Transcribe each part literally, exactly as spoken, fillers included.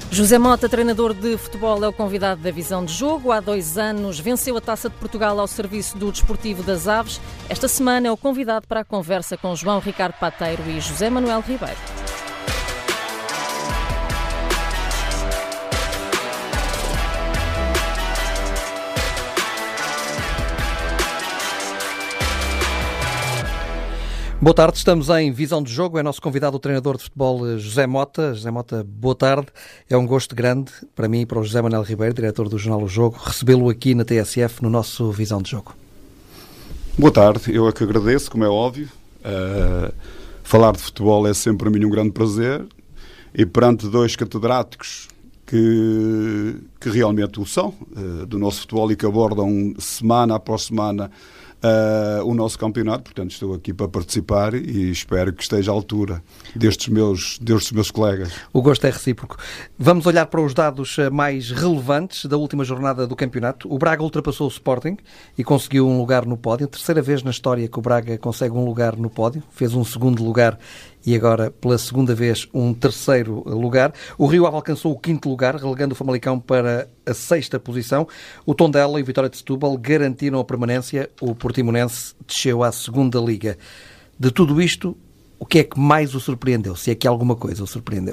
José Mota, treinador de futebol, é o convidado da Visão de Jogo. Há dois anos venceu a Taça de Portugal ao serviço do Desportivo das Aves. Esta semana é o convidado para a conversa com João Ricardo Pateiro e José Manuel Ribeiro. Boa tarde, estamos em Visão de Jogo, é nosso convidado o treinador de futebol José Mota. José Mota, boa tarde, é um gosto grande para mim e para o José Manuel Ribeiro, diretor do jornal O Jogo, recebê-lo aqui na T S F no nosso Visão de Jogo. Boa tarde, eu é que agradeço, como é óbvio, uh, falar de futebol é sempre para mim um grande prazer e perante dois catedráticos que, que realmente o são, uh, do nosso futebol e que abordam semana após semana Uh, o nosso campeonato, portanto estou aqui para participar e espero que esteja à altura destes meus, destes meus colegas. O gosto é recíproco. Vamos olhar para os dados mais relevantes da última jornada do campeonato. O Braga ultrapassou o Sporting e conseguiu um lugar no pódio. Terceira vez na história que o Braga consegue um lugar no pódio. Fez um segundo lugar e agora, pela segunda vez, um terceiro lugar. O Rio Ave alcançou o quinto lugar, relegando o Famalicão para a sexta posição. O Tondela e o Vitória de Setúbal garantiram a permanência. O Portimonense desceu à segunda liga. De tudo isto, o que é que mais o surpreendeu? Se é que alguma coisa o surpreendeu?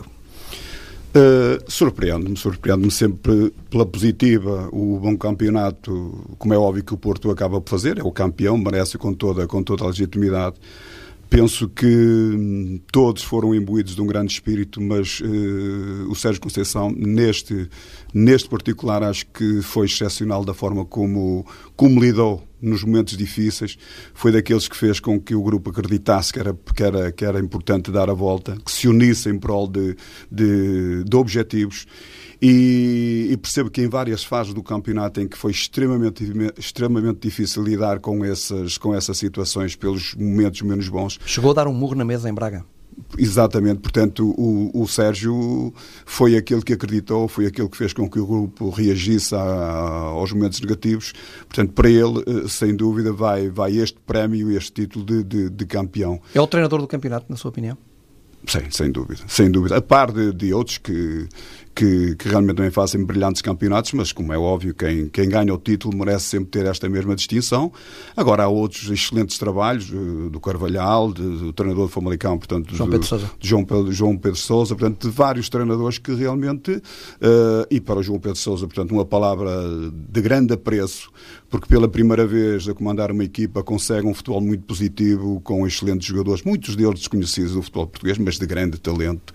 Uh, surpreende-me, surpreende-me sempre pela positiva, o bom campeonato, como é óbvio que o Porto acaba por fazer, é o campeão, merece com toda, com toda a legitimidade. Penso que hum, todos foram imbuídos de um grande espírito, mas uh, o Sérgio Conceição, neste, neste particular, acho que foi excepcional da forma como, como lidou nos momentos difíceis. Foi daqueles que fez com que o grupo acreditasse que era, que era, que era importante dar a volta, que se unisse em prol de, de, de objetivos. E, e percebo que em várias fases do campeonato em que foi extremamente, extremamente difícil lidar com essas, com essas situações pelos momentos menos bons. Chegou a dar um murro na mesa em Braga? Exatamente, portanto o, o Sérgio foi aquele que acreditou, foi aquele que fez com que o grupo reagisse a, aos momentos negativos. Portanto, para ele, sem dúvida, vai, vai este prémio, este título de, de, de campeão. É o treinador do campeonato, na sua opinião? Sim, sem dúvida, sem dúvida. A par de, de outros que, que, que realmente também fazem brilhantes campeonatos, mas como é óbvio, quem, quem ganha o título merece sempre ter esta mesma distinção. Agora há outros excelentes trabalhos, do Carvalhal, do treinador do Famalicão, portanto, João Pedro Sousa. De João Pedro, João Pedro Sousa, portanto, de vários treinadores que realmente, uh, e para o João Pedro Sousa, portanto, uma palavra de grande apreço, porque pela primeira vez a comandar uma equipa consegue um futebol muito positivo, com excelentes jogadores, muitos deles desconhecidos do futebol português, mas de grande talento,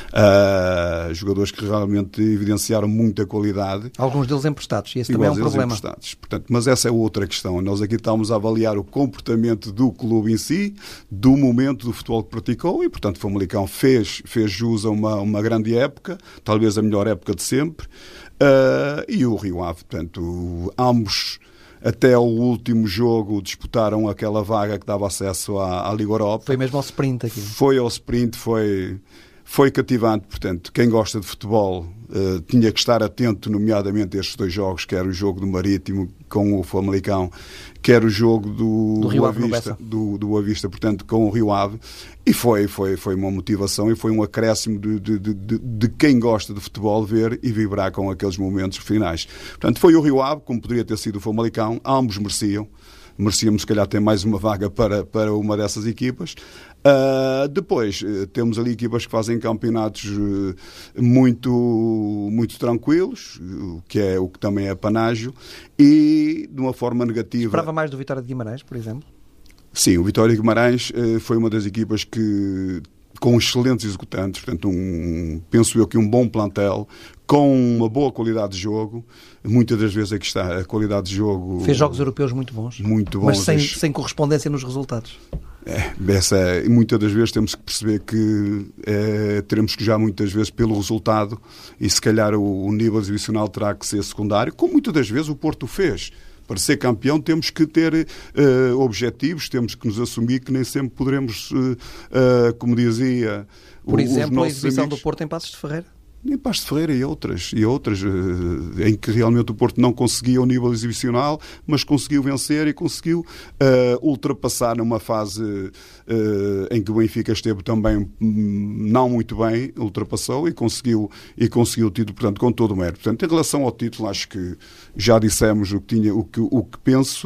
uh, jogadores que realmente evidenciaram muita qualidade. Alguns deles emprestados, e esse também é um problema. Portanto, mas essa é outra questão. Nós aqui estamos a avaliar o comportamento do clube em si, do momento do futebol que praticou, e portanto o Famalicão fez, fez jus a uma, uma grande época, talvez a melhor época de sempre, uh, e o Rio Ave, portanto, ambos até o último jogo disputaram aquela vaga que dava acesso à, à Liga Europa. Foi mesmo ao sprint aqui. Foi ao sprint, foi, foi cativante. Portanto, quem gosta de futebol uh, tinha que estar atento, nomeadamente a estes dois jogos, quer o jogo do Marítimo com o Famalicão, quer o jogo do, do Rio Ave Boa Vista, do, do Boa Vista, portanto, com o Rio Ave. E foi, foi, foi uma motivação e foi um acréscimo de, de, de, de quem gosta de futebol ver e vibrar com aqueles momentos finais. Portanto, foi o Rio Ave, como poderia ter sido o Famalicão, ambos mereciam. Merecíamos, se calhar, ter mais uma vaga para, para uma dessas equipas. Uh, depois, uh, temos ali equipas que fazem campeonatos uh, muito, muito tranquilos, o que, é, o que também é panágio, e de uma forma negativa... Esperava mais do Vitória de Guimarães, por exemplo? Sim, o Vitória de Guimarães uh, foi uma das equipas que... com excelentes executantes, portanto, um, penso eu que um bom plantel, com uma boa qualidade de jogo. Muitas das vezes aqui está a qualidade de jogo... Fez jogos europeus muito bons. Muito bons. Mas sem, sem correspondência nos resultados. É, essa é, muitas das vezes temos que perceber que é, teremos que já muitas vezes pelo resultado e se calhar o, o nível exibicional terá que ser secundário, como muitas das vezes o Porto fez. Para ser campeão temos que ter uh, objetivos, temos que nos assumir que nem sempre poderemos, uh, uh, como dizia... Por o, exemplo, a exibição amigos, do Porto em Passos de Ferreira? em Paços de Ferreira e outras, e outras em que realmente o Porto não conseguia o nível exibicional, mas conseguiu vencer e conseguiu uh, ultrapassar numa fase uh, em que o Benfica esteve também não muito bem, ultrapassou e conseguiu, e conseguiu o título, portanto, com todo o mérito. Portanto, em relação ao título, acho que já dissemos o que, tinha, o que, o que penso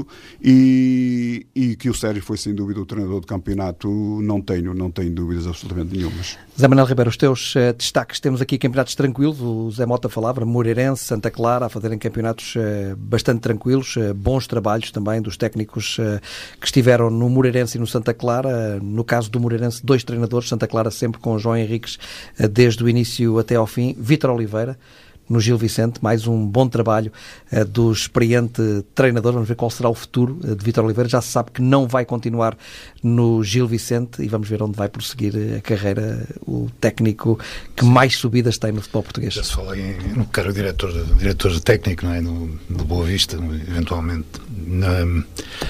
e, e que o Sérgio foi, sem dúvida, o treinador do campeonato, não tenho, não tenho dúvidas absolutamente nenhumas. Zé Manuel Ribeiro, os teus uh, destaques, temos aqui campeonatos tranquilos, o Zé Mota falava, Moreirense, Santa Clara, a fazerem campeonatos uh, bastante tranquilos, uh, bons trabalhos também dos técnicos uh, que estiveram no Moreirense e no Santa Clara, uh, no caso do Moreirense, dois treinadores, Santa Clara sempre com o João Henriques uh, desde o início até ao fim, Vítor Oliveira, no Gil Vicente, mais um bom trabalho uh, do experiente treinador. Vamos ver qual será o futuro uh, de Vítor Oliveira. Já se sabe que não vai continuar no Gil Vicente e vamos ver onde vai prosseguir a carreira o técnico que mais subidas tem no futebol português. Já se fala em, no caro diretor, diretor técnico, não é? No, no Boa Vista, eventualmente. Na,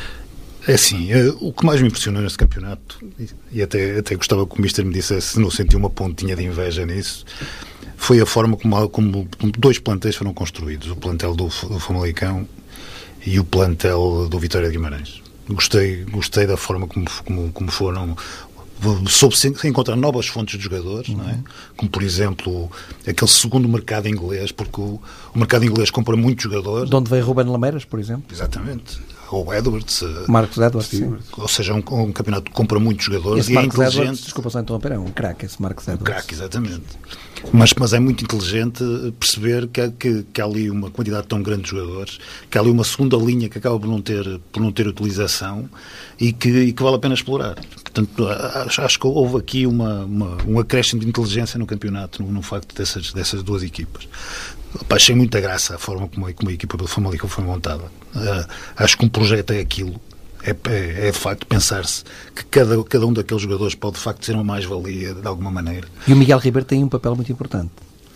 é assim, o que mais me impressionou neste campeonato, e até, até gostava que o Mister me dissesse se não sentiu uma pontinha de inveja nisso, foi a forma como, como dois plantéis foram construídos, o plantel do, do Famalicão e o plantel do Vitória de Guimarães. Gostei, gostei da forma como, como, como foram, soube-se encontrar novas fontes de jogadores, uhum. não é? Como por exemplo aquele segundo mercado inglês, porque o, o mercado inglês compra muitos jogadores. De onde veio Ruben Lameiras, por exemplo? Exatamente. Ou Edwards. Marcos Edwards, sim. Ou seja, um, um campeonato que compra muitos jogadores esse e Marcos é inteligente. Edwards, desculpa só interromper, é um craque esse Marcos Edwards. Um craque, exatamente. Mas, mas é muito inteligente perceber que, que, que há ali uma quantidade tão grande de jogadores, que há ali uma segunda linha que acaba por não ter, por não ter utilização e que, e que vale a pena explorar. Portanto, acho, acho que houve aqui uma, uma, um acréscimo de inteligência no campeonato, no, no facto dessas, dessas duas equipas. Achei muita graça a forma como a, como a equipa do Famalicão foi montada. Uh, acho que um projeto é aquilo. É, é, é de facto pensar-se que cada, cada um daqueles jogadores pode de facto ser uma mais-valia de alguma maneira. E o Miguel Ribeiro tem um papel muito importante.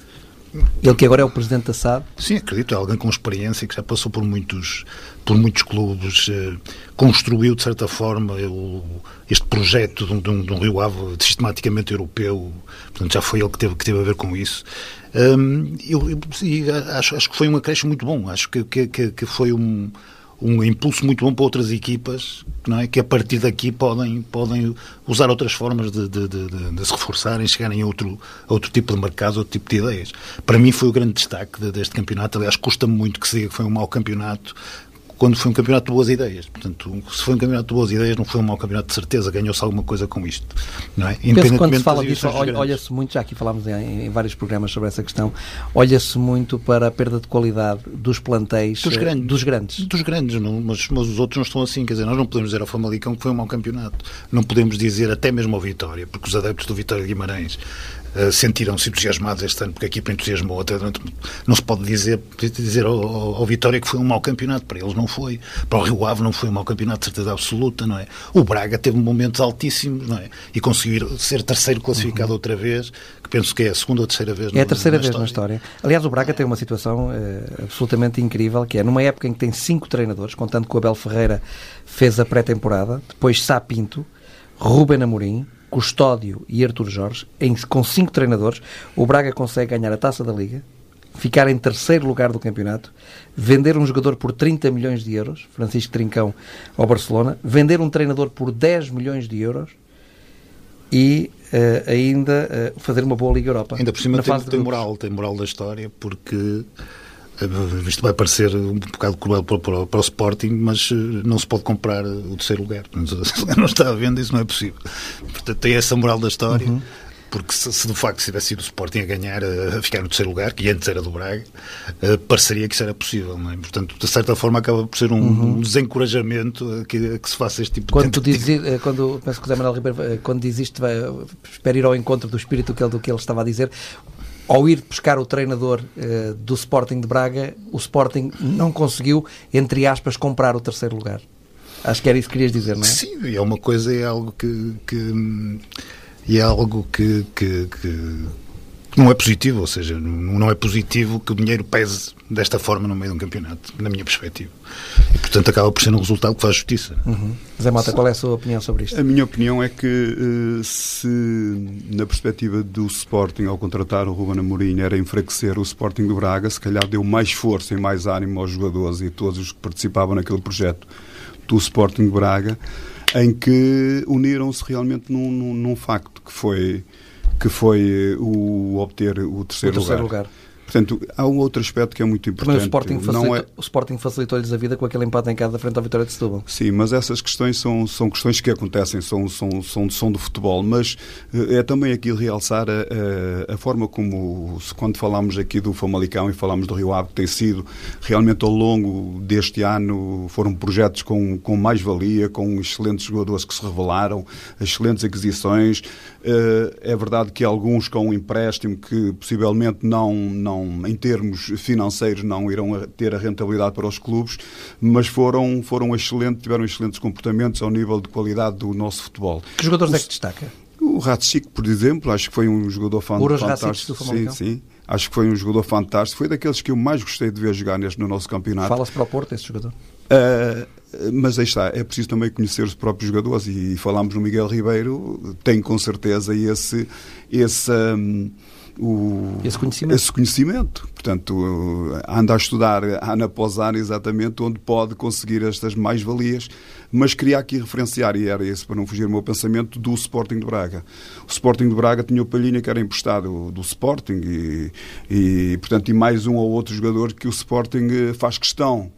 Ele que agora é o presidente da S A D. Sim, acredito, é alguém com experiência que já passou por muitos, por muitos clubes, eh, construiu de certa forma o, este projeto de um, de, um, de um Rio Ave sistematicamente europeu, portanto já foi ele que teve, que teve a ver com isso. Um, eu, eu, acho, acho que foi um acréscimo muito bom, acho que, que, que foi um um impulso muito bom para outras equipas, não é? Que a partir daqui podem, podem usar outras formas de, de, de, de se reforçarem, chegarem a outro, a outro tipo de mercado, outro tipo de ideias. Para mim foi o grande destaque de, deste campeonato. Aliás, custa-me muito que se diga que foi um mau campeonato, quando foi um campeonato de boas ideias. Portanto, se foi um campeonato de boas ideias, não foi um mau campeonato de certeza, ganhou-se alguma coisa com isto. Não é? Penso que quando se fala disso, olha, olha-se muito, já aqui falámos em, em vários programas sobre essa questão, olha-se muito para a perda de qualidade dos plantéis dos grandes. Dos grandes, dos grandes não, mas, mas os outros não estão assim. Quer dizer, nós não podemos dizer ao Famalicão que foi um mau campeonato. Não podemos dizer até mesmo ao Vitória, porque os adeptos do Vitória de Guimarães Uh, sentiram-se entusiasmados este ano porque a equipa entusiasmou até durante... Não se pode dizer, dizer ao, ao, ao Vitória que foi um mau campeonato, para eles não foi, para o Rio Ave não foi um mau campeonato de certeza absoluta, não é? O Braga teve momentos altíssimos, não é? E conseguir ser terceiro classificado uhum. outra vez, que penso que é a segunda ou terceira vez é a terceira na vez história. na história. Aliás, o Braga tem uma situação uh, absolutamente incrível, que é numa época em que tem cinco treinadores, contando que o Abel Ferreira fez a pré-temporada, depois Sá Pinto, Ruben Amorim, Custódio e Artur Jorge, em, com cinco treinadores, o Braga consegue ganhar a Taça da Liga, ficar em terceiro lugar do campeonato, vender um jogador por trinta milhões de euros, Francisco Trincão ao Barcelona, vender um treinador por dez milhões de euros e uh, ainda uh, fazer uma boa Liga Europa. Ainda por cima tem, tem moral, tem moral da história, porque isto vai parecer um bocado cruel para, para, para o Sporting, mas não se pode comprar o terceiro lugar. Não está à venda, isso não é possível. Portanto, tem essa moral da história, uhum. porque se, se de facto se tivesse sido o Sporting a ganhar, a ficar no terceiro lugar, que antes era do Braga, pareceria que isso era possível, não é? Portanto, de certa forma acaba por ser um, uhum. um desencorajamento a que, a que se faça este tipo quando de tu dizes, quando penso que o Zé Manuel Ribeiro, quando diz isto, vai, espera ir ao encontro do espírito do que ele estava a dizer. Ao ir buscar o treinador uh, do Sporting de Braga, o Sporting não conseguiu, entre aspas, comprar o terceiro lugar. Acho que era isso que querias dizer, não é? Sim, é uma coisa, é algo que... que e é algo que, que, que, não é positivo, ou seja, não é positivo que o dinheiro pese desta forma no meio de um campeonato, na minha perspectiva. E, portanto, acaba por ser um resultado que faz justiça. Uhum. Zé Mota, qual é a sua opinião sobre isto? A minha opinião é que se, na perspectiva do Sporting, ao contratar o Ruben Amorim, era enfraquecer o Sporting do Braga, se calhar deu mais força e mais ânimo aos jogadores e todos os que participavam naquele projeto do Sporting de Braga, em que uniram-se realmente num, num, num facto que foi... que foi o obter o terceiro, o terceiro lugar. lugar. Portanto, há um outro aspecto que é muito importante. Mas o Sporting, facilita, não é... o Sporting facilitou-lhes a vida com aquele empate em casa frente à Vitória de Setúbal. Sim, mas essas questões são, são questões que acontecem, são, são, são, são do futebol, mas é também aqui realçar a, a, a forma como, quando falámos aqui do Famalicão e falámos do Rio Ave, que tem sido realmente ao longo deste ano, foram projetos com, com mais-valia, com excelentes jogadores que se revelaram, excelentes aquisições. É verdade que alguns com um empréstimo que possivelmente não, não em termos financeiros não irão ter a rentabilidade para os clubes, mas foram, foram excelentes, tiveram excelentes comportamentos ao nível de qualidade do nosso futebol. Que jogadores o, é que destaca? O Ratsic, por exemplo, acho que foi um jogador fantástico. Racic do Famalicão? Sim, sim. Acho que foi um jogador fantástico. Foi daqueles que eu mais gostei de ver jogar neste, no nosso campeonato. Fala-se para o Porto, esse jogador? Uh, mas aí está, é preciso também conhecer os próprios jogadores e, e falámos no Miguel Ribeiro, tem com certeza esse, esse, um, o, esse, conhecimento. esse conhecimento. Portanto, anda a estudar ano após ano exatamente onde pode conseguir estas mais-valias, mas queria aqui referenciar, e era esse para não fugir o meu pensamento, do Sporting de Braga. O Sporting de Braga tinha o Palhinha, que era emprestado do Sporting e, e, portanto, e mais um ou outro jogador que o Sporting faz questão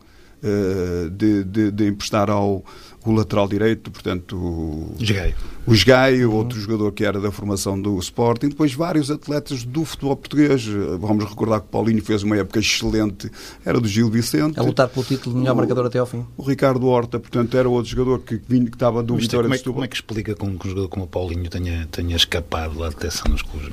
De, de, de emprestar ao o lateral direito, portanto o Gaio, o Gaio, uhum. Outro jogador que era da formação do Sporting, depois vários atletas do futebol português. Vamos recordar que o Paulinho fez uma época excelente, era do Gil Vicente, a lutar pelo título de melhor o, marcador até ao fim. O Ricardo Horta, portanto, era outro jogador que, vinha, que estava do Vitória de Setúbal. Como é que explica que um jogador como o Paulinho tenha, tenha escapado da detecção nos clubes?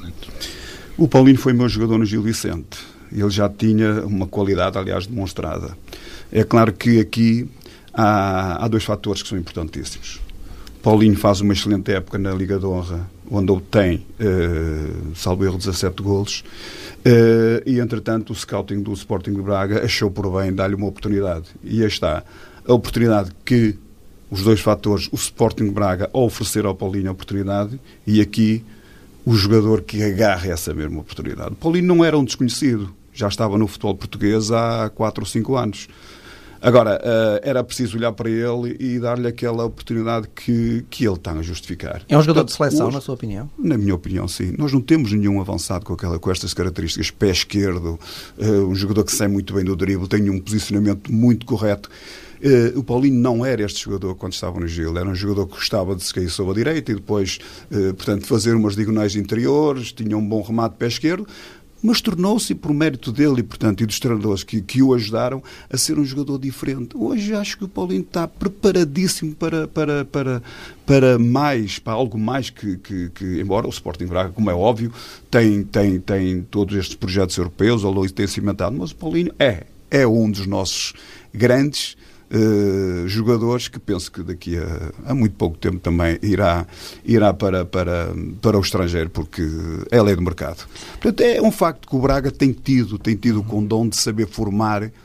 O Paulinho foi meu jogador no Gil Vicente. Ele já tinha uma qualidade, aliás, demonstrada. É claro que aqui há, há dois fatores que são importantíssimos. Paulinho faz uma excelente época na Liga de Honra, onde obtém, uh, salvo erro, dezassete golos, uh, e, entretanto, o scouting do Sporting de Braga achou por bem dar-lhe uma oportunidade. E aí está a oportunidade que os dois fatores, o Sporting de Braga, ao oferecer ao Paulinho a oportunidade, e aqui o jogador que agarra essa mesma oportunidade. O Paulinho não era um desconhecido, já estava no futebol português há quatro ou cinco anos. Agora, uh, era preciso olhar para ele e dar-lhe aquela oportunidade que, que ele está a justificar. É um jogador Portanto, de seleção, hoje, na sua opinião? Na minha opinião, sim. Nós não temos nenhum avançado com, aquela, com estas características. Pé esquerdo, uh, um jogador que sai muito bem do drible, tem um posicionamento muito correto. Uh, o Paulinho não era este jogador quando estava no Gil. Era um jogador que gostava de se cair sobre a direita e depois, uh, portanto, fazer umas diagonais interiores, tinha um bom remate de pé esquerdo, mas tornou-se, por mérito dele e, portanto, e dos treinadores que, que o ajudaram, a ser um jogador diferente. Hoje acho que o Paulinho está preparadíssimo para, para, para, para mais, para algo mais que, que, que, embora o Sporting Braga, como é óbvio, tem, tem, tem todos estes projetos europeus, ao longo tem cimentado, mas o Paulinho é, é um dos nossos grandes Uh, jogadores que penso que daqui a, a muito pouco tempo também irá, irá para, para, para o estrangeiro, porque é lei do mercado. Portanto, é um facto que o Braga tem tido, tem tido o condom de saber formar uh,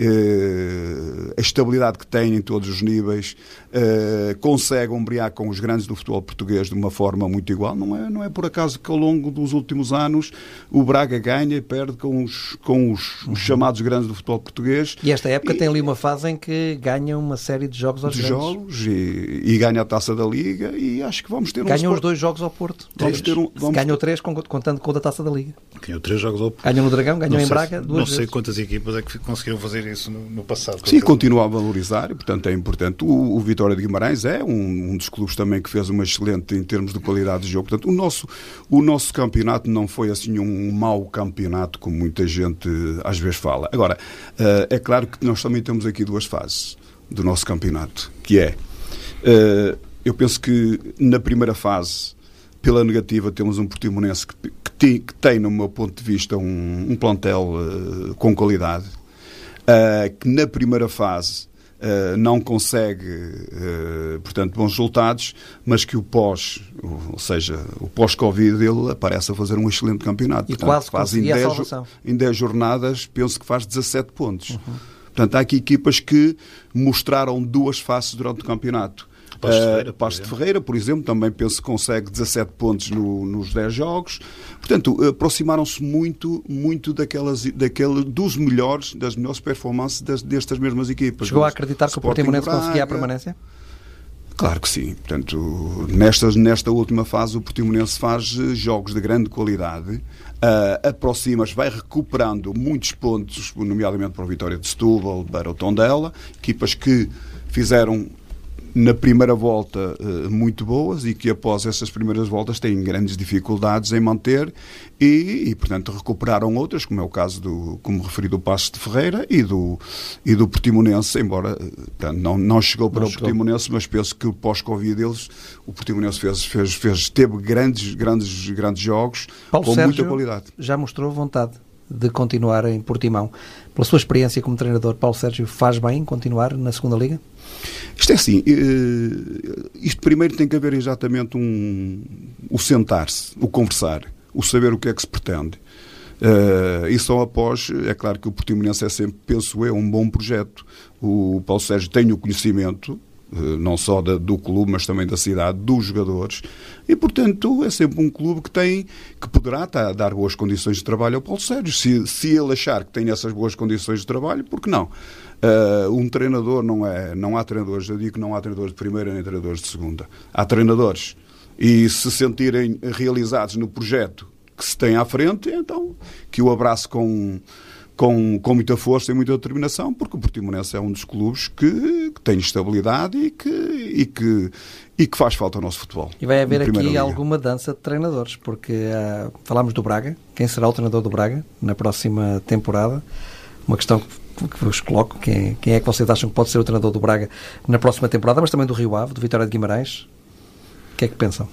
a estabilidade que tem em todos os níveis, uh, consegue ombrear com os grandes do futebol português de uma forma muito igual. Não é, não é por acaso que ao longo dos últimos anos o Braga ganha e perde com os, com os, os chamados grandes do futebol português. E esta época e, tem ali uma fase em que ganha uma série de jogos aos de grandes. jogos e, e ganha a Taça da Liga e acho que vamos ter um... Ganham os dois jogos ao Porto. Vamos ter um, vamos ganham ter... três contando com a Taça da Liga. Ganhou três jogos ao Porto. Ganham no Dragão, ganham em Braga duas Não vezes. sei quantas equipas é que conseguiram fazer isso no, no passado. Sim, continua a valorizar e, portanto, é importante. O, o Vitória de Guimarães é um, um dos clubes também que fez uma excelente em termos de qualidade de jogo. Portanto, o nosso, o nosso campeonato não foi assim um mau campeonato, como muita gente às vezes fala. Agora, uh, é claro que nós também temos aqui duas fases do nosso campeonato, que é, uh, eu penso que na primeira fase, pela negativa, temos um Portimonense que, que, tem, que tem, no meu ponto de vista, um, um plantel uh, com qualidade, uh, que na primeira fase uh, não consegue, uh, portanto, bons resultados, mas que o pós, ou seja, o pós-Covid, ele aparece a fazer um excelente campeonato. E portanto, quase faz em conseguia a salvação. Em dez jornadas, penso que faz dezassete pontos. Uhum. Portanto, há aqui equipas que mostraram duas faces durante o campeonato. Paços de Ferreira, uh, Paços de Ferreira, por exemplo, também penso que consegue dezassete pontos no, nos dez jogos. Portanto, aproximaram-se muito, muito daquelas, daquele, dos melhores, das melhores performances das, destas mesmas equipas. Chegou a acreditar que o Portimonense conseguia a permanência? Claro que sim. Portanto, nesta, nesta última fase, o Portimonense faz jogos de grande qualidade, uh, aproxima-se, vai recuperando muitos pontos, nomeadamente para a Vitória de Setúbal, para o Tondela, equipas que fizeram na primeira volta muito boas e que após essas primeiras voltas têm grandes dificuldades em manter e, e portanto, recuperaram outras, como é o caso, do, como referi, do Paços de Ferreira e do, e do Portimonense, embora portanto, não, não chegou para não o chegou. Portimonense, mas penso que pós-Covid deles, o Portimonense fez, fez, fez, teve grandes, grandes, grandes jogos Paulo com Sérgio muita qualidade. Já mostrou vontade de continuar em Portimão. Pela sua experiência como treinador, Paulo Sérgio faz bem continuar na segunda Liga? Isto é assim, isto primeiro tem que haver exatamente um, o sentar-se, o conversar, o saber o que é que se pretende. Uh, e só após, é claro que o Portimonense é sempre, penso eu, um bom projeto. O Paulo Sérgio tem o conhecimento, uh, não só da, do clube, mas também da cidade, dos jogadores, e portanto é sempre um clube que tem, que poderá tá, dar boas condições de trabalho ao Paulo Sérgio. Se, se ele achar que tem essas boas condições de trabalho, por que não? Uh, um treinador não é, não há treinadores, eu digo que não há treinadores de primeira nem treinadores de segunda. Há treinadores e se sentirem realizados no projeto que se tem à frente, então que o abrace com, com, com muita força e muita determinação, porque o Portimonense é um dos clubes que, que tem estabilidade e que, e, que, e que faz falta ao nosso futebol. E vai haver aqui Liga. alguma dança de treinadores, porque uh, falámos do Braga, quem será o treinador do Braga na próxima temporada? Uma questão que que vos coloco, quem, quem é que vocês acham que pode ser o treinador do Braga na próxima temporada, mas também do Rio Ave, do Vitória de Guimarães? O que é que pensam?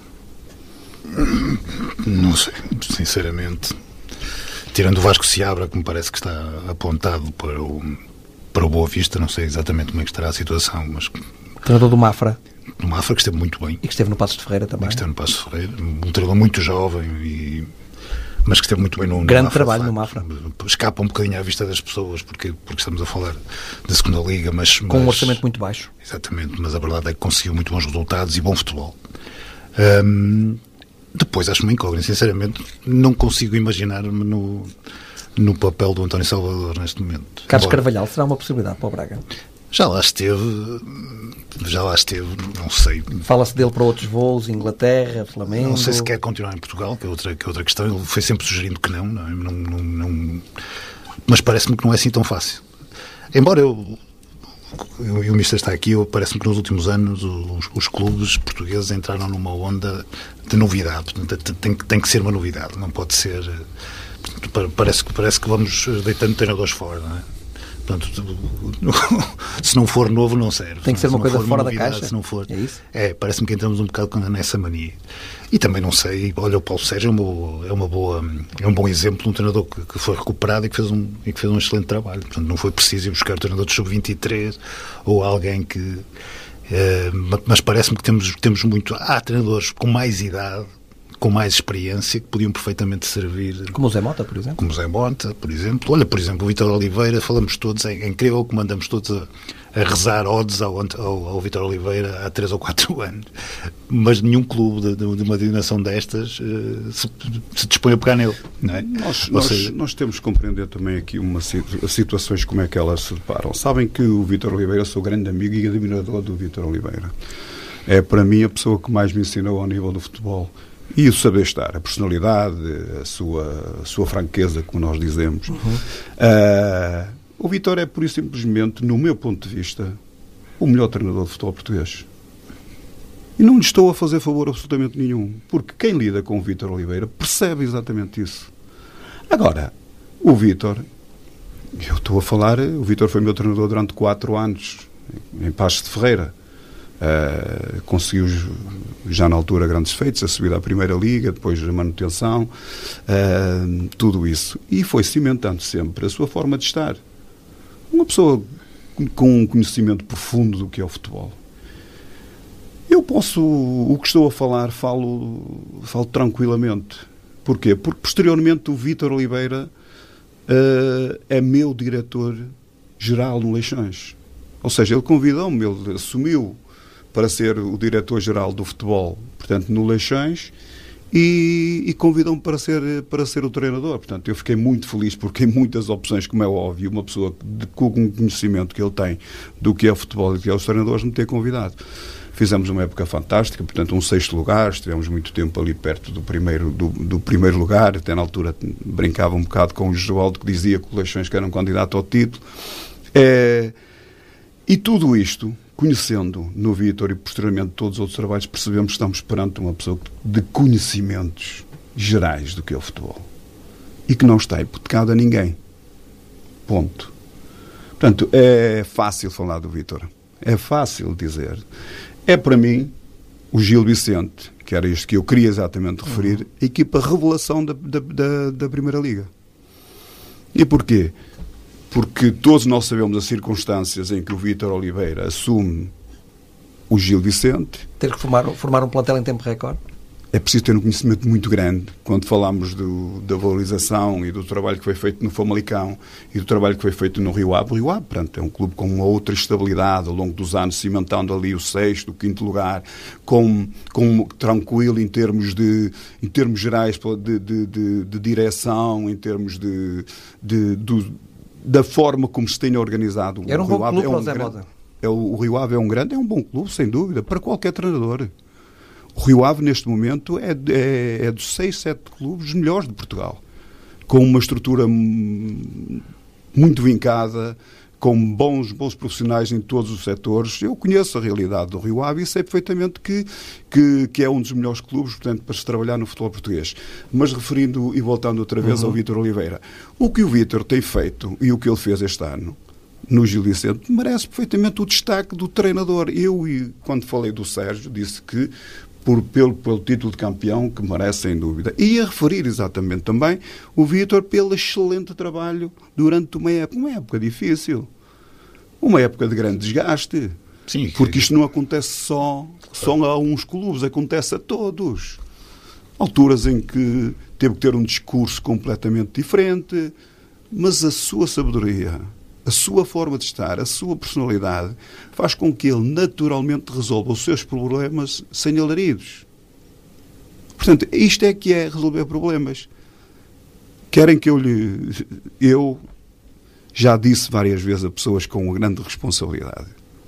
Não sei, sinceramente. Tirando o Vasco Seabra, que me parece que está apontado para o, para o Boa Vista, não sei exatamente como é que estará a situação, mas... Treinador do Mafra. Do Mafra, que esteve muito bem. E que esteve no Paços de Ferreira também. E que esteve no Paços de Ferreira. Um treinador muito jovem e... mas que esteve muito bem no, no grande Mafra, trabalho no Mafra. Escapa um bocadinho à vista das pessoas porque, porque estamos a falar da segunda Liga, mas, com mas, um orçamento muito baixo. Exatamente, mas a verdade é que conseguiu muito bons resultados e bom futebol. Hum, depois acho-me incógnito, sinceramente não consigo imaginar-me no, no papel do António Salvador neste momento. Carlos Embora, Carvalhal será uma possibilidade para o Braga? Já lá esteve, já lá esteve, não sei. Fala-se dele para outros voos, Inglaterra, Flamengo... Não sei se quer continuar em Portugal, que é outra, que é outra questão. Ele foi sempre sugerindo que não, não, não, não, não mas parece-me que não é assim tão fácil. Embora eu, eu, e o Mister está aqui, eu, parece-me que nos últimos anos os, os clubes portugueses entraram numa onda de novidade. Tem, tem que ser uma novidade, não pode ser... Parece, parece que vamos deitando treinadores fora, não é? Portanto, se não for novo, não serve. Tem que ser uma coisa fora da caixa? Se não for, é isso? É, parece-me que entramos um bocado nessa mania. E também não sei, olha, o Paulo Sérgio é uma boa, é, uma boa, é um bom exemplo de um treinador que, que foi recuperado e que, fez um, e que fez um excelente trabalho. Portanto, não foi preciso ir buscar o treinador de sub vinte e três ou alguém que... É, mas parece-me que temos, temos muito... Há treinadores com mais idade, com mais experiência, que podiam perfeitamente servir... Como o Zé Mota, por exemplo. Como o Zé Mota, por exemplo. Olha, por exemplo, o Vítor Oliveira, falamos todos, é incrível que mandamos todos a, a rezar odds ao, ao, ao Vítor Oliveira há três ou quatro anos. Mas nenhum clube de, de, de uma dimensão destas uh, se, se dispõe a pegar nele. Não é? Nós, nós, seja... nós temos que compreender também aqui uma situ- situações como é que elas se deparam. Sabem que o Vítor Oliveira, eu sou grande amigo e admirador do Vítor Oliveira. É, para mim, a pessoa que mais me ensinou ao nível do futebol. E o saber estar, a personalidade, a sua, a sua franqueza, como nós dizemos. Uhum. Uh, o Vítor é, por isso, simplesmente, no meu ponto de vista, o melhor treinador de futebol português. E não lhe estou a fazer favor absolutamente nenhum, porque quem lida com o Vítor Oliveira percebe exatamente isso. Agora, o Vítor, eu estou a falar, o Vítor foi meu treinador durante quatro anos, em Paços de Ferreira. Uh, conseguiu já na altura grandes feitos, a subida à Primeira Liga, depois a manutenção, uh, tudo isso, e foi cimentando sempre a sua forma de estar. Uma pessoa com um conhecimento profundo do que é o futebol. Eu posso, o que estou a falar, falo, falo tranquilamente. Porquê? Porque posteriormente o Vítor Oliveira uh, é meu diretor-geral no Leixões. Ou seja, ele convidou-me, ele assumiu para ser o diretor-geral do futebol, portanto, no Leixões, e, e convidou-me para ser, para ser o treinador. Portanto, eu fiquei muito feliz porque em muitas opções, como é óbvio, uma pessoa de, com o conhecimento que ele tem do que é o futebol e do que é os treinadores, me ter convidado. Fizemos uma época fantástica, portanto, um sexto lugar, estivemos muito tempo ali perto do primeiro, do, do primeiro lugar, até na altura brincava um bocado com o Josualdo, que dizia que o Leixões que era um candidato ao título. É, e tudo isto, conhecendo no Vítor e posteriormente todos os outros trabalhos, percebemos que estamos perante uma pessoa de conhecimentos gerais do que é o futebol e que não está hipotecado a ninguém. Ponto. Portanto, é fácil falar do Vítor. É fácil dizer. É para mim o Gil Vicente, que era isto que eu queria exatamente referir, uhum. a equipa revelação da, da, da, da Primeira Liga. E porquê? Porque todos nós sabemos as circunstâncias em que o Vítor Oliveira assume o Gil Vicente. Ter que formar, formar um plantel em tempo recorde? É preciso ter um conhecimento muito grande quando falamos do, da valorização e do trabalho que foi feito no Famalicão e do trabalho que foi feito no Rio Ave. O Rio Ave, pronto, é um clube com uma outra estabilidade ao longo dos anos, cimentando ali o sexto, o quinto lugar, com, com, tranquilo em termos, de, em termos gerais de, de, de, de direção, em termos de, de, de, da forma como se tenha organizado. Era um o Rio bom Ave clube, é um José grande, Mota. é o, o Rio Ave é um grande, é um bom clube, sem dúvida, para qualquer treinador. O Rio Ave, neste momento, é, é, é dos seis, sete clubes melhores de Portugal. Com uma estrutura muito vincada, com bons, bons profissionais em todos os setores. Eu conheço a realidade do Rio Ave e sei perfeitamente que, que, que é um dos melhores clubes, portanto, para se trabalhar no futebol português. Mas referindo e voltando outra vez uhum. ao Vítor Oliveira, o que o Vítor tem feito e o que ele fez este ano no Gil Vicente merece perfeitamente o destaque do treinador. Eu, quando falei do Sérgio, disse que Por, pelo, pelo título de campeão, que merece sem dúvida. E a referir exatamente também o Vítor pelo excelente trabalho durante uma época, uma época difícil, uma época de grande desgaste. Sim, porque isto não acontece só, só a uns clubes, acontece a todos. Alturas em que teve que ter um discurso completamente diferente, mas a sua sabedoria, a sua forma de estar, a sua personalidade, faz com que ele naturalmente resolva os seus problemas sem alaridos. Portanto, isto é que é resolver problemas. Querem que eu lhe... Eu já disse várias vezes a pessoas com grande responsabilidade.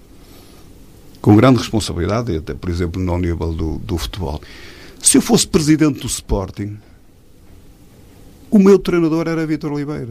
Com grande responsabilidade, até, por exemplo, no nível do, do futebol. Se eu fosse presidente do Sporting, o meu treinador era Vítor Oliveira.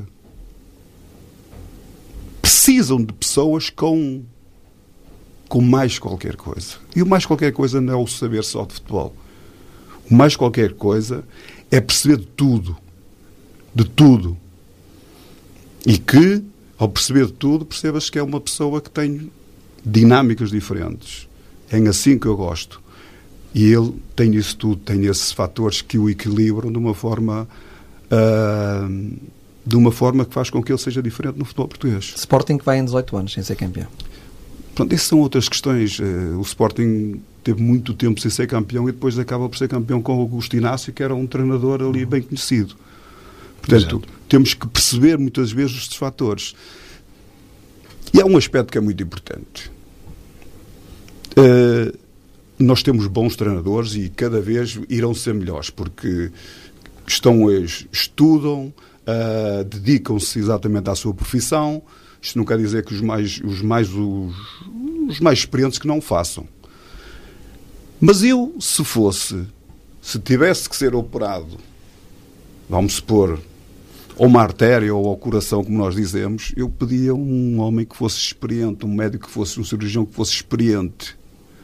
Precisam de pessoas com, com mais qualquer coisa. E o mais qualquer coisa não é o saber só de futebol. O mais qualquer coisa é perceber de tudo. De tudo. E que, ao perceber de tudo, percebas que é uma pessoa que tem dinâmicas diferentes. É assim que eu gosto. E ele tem isso tudo, tem esses fatores que o equilibram de uma forma... Uh, de uma forma que faz com que ele seja diferente no futebol português. Sporting que vai em dezoito anos sem ser campeão. Pronto, essas são outras questões. O Sporting teve muito tempo sem ser campeão e depois acaba por ser campeão com o Augusto Inácio, que era um treinador ali bem conhecido. Portanto, Exato. Temos que perceber muitas vezes estes fatores. E há um aspecto que é muito importante. Uh, nós temos bons treinadores e cada vez irão ser melhores, porque estão, estudam, Uh, dedicam-se exatamente à sua profissão. Isto não quer dizer que os mais, os, mais, os, os mais experientes que não façam. Mas eu, se fosse, se tivesse que ser operado, vamos supor, ou uma artéria ou ao coração, como nós dizemos, eu pedia um homem que fosse experiente, um médico que fosse, um cirurgião que fosse experiente.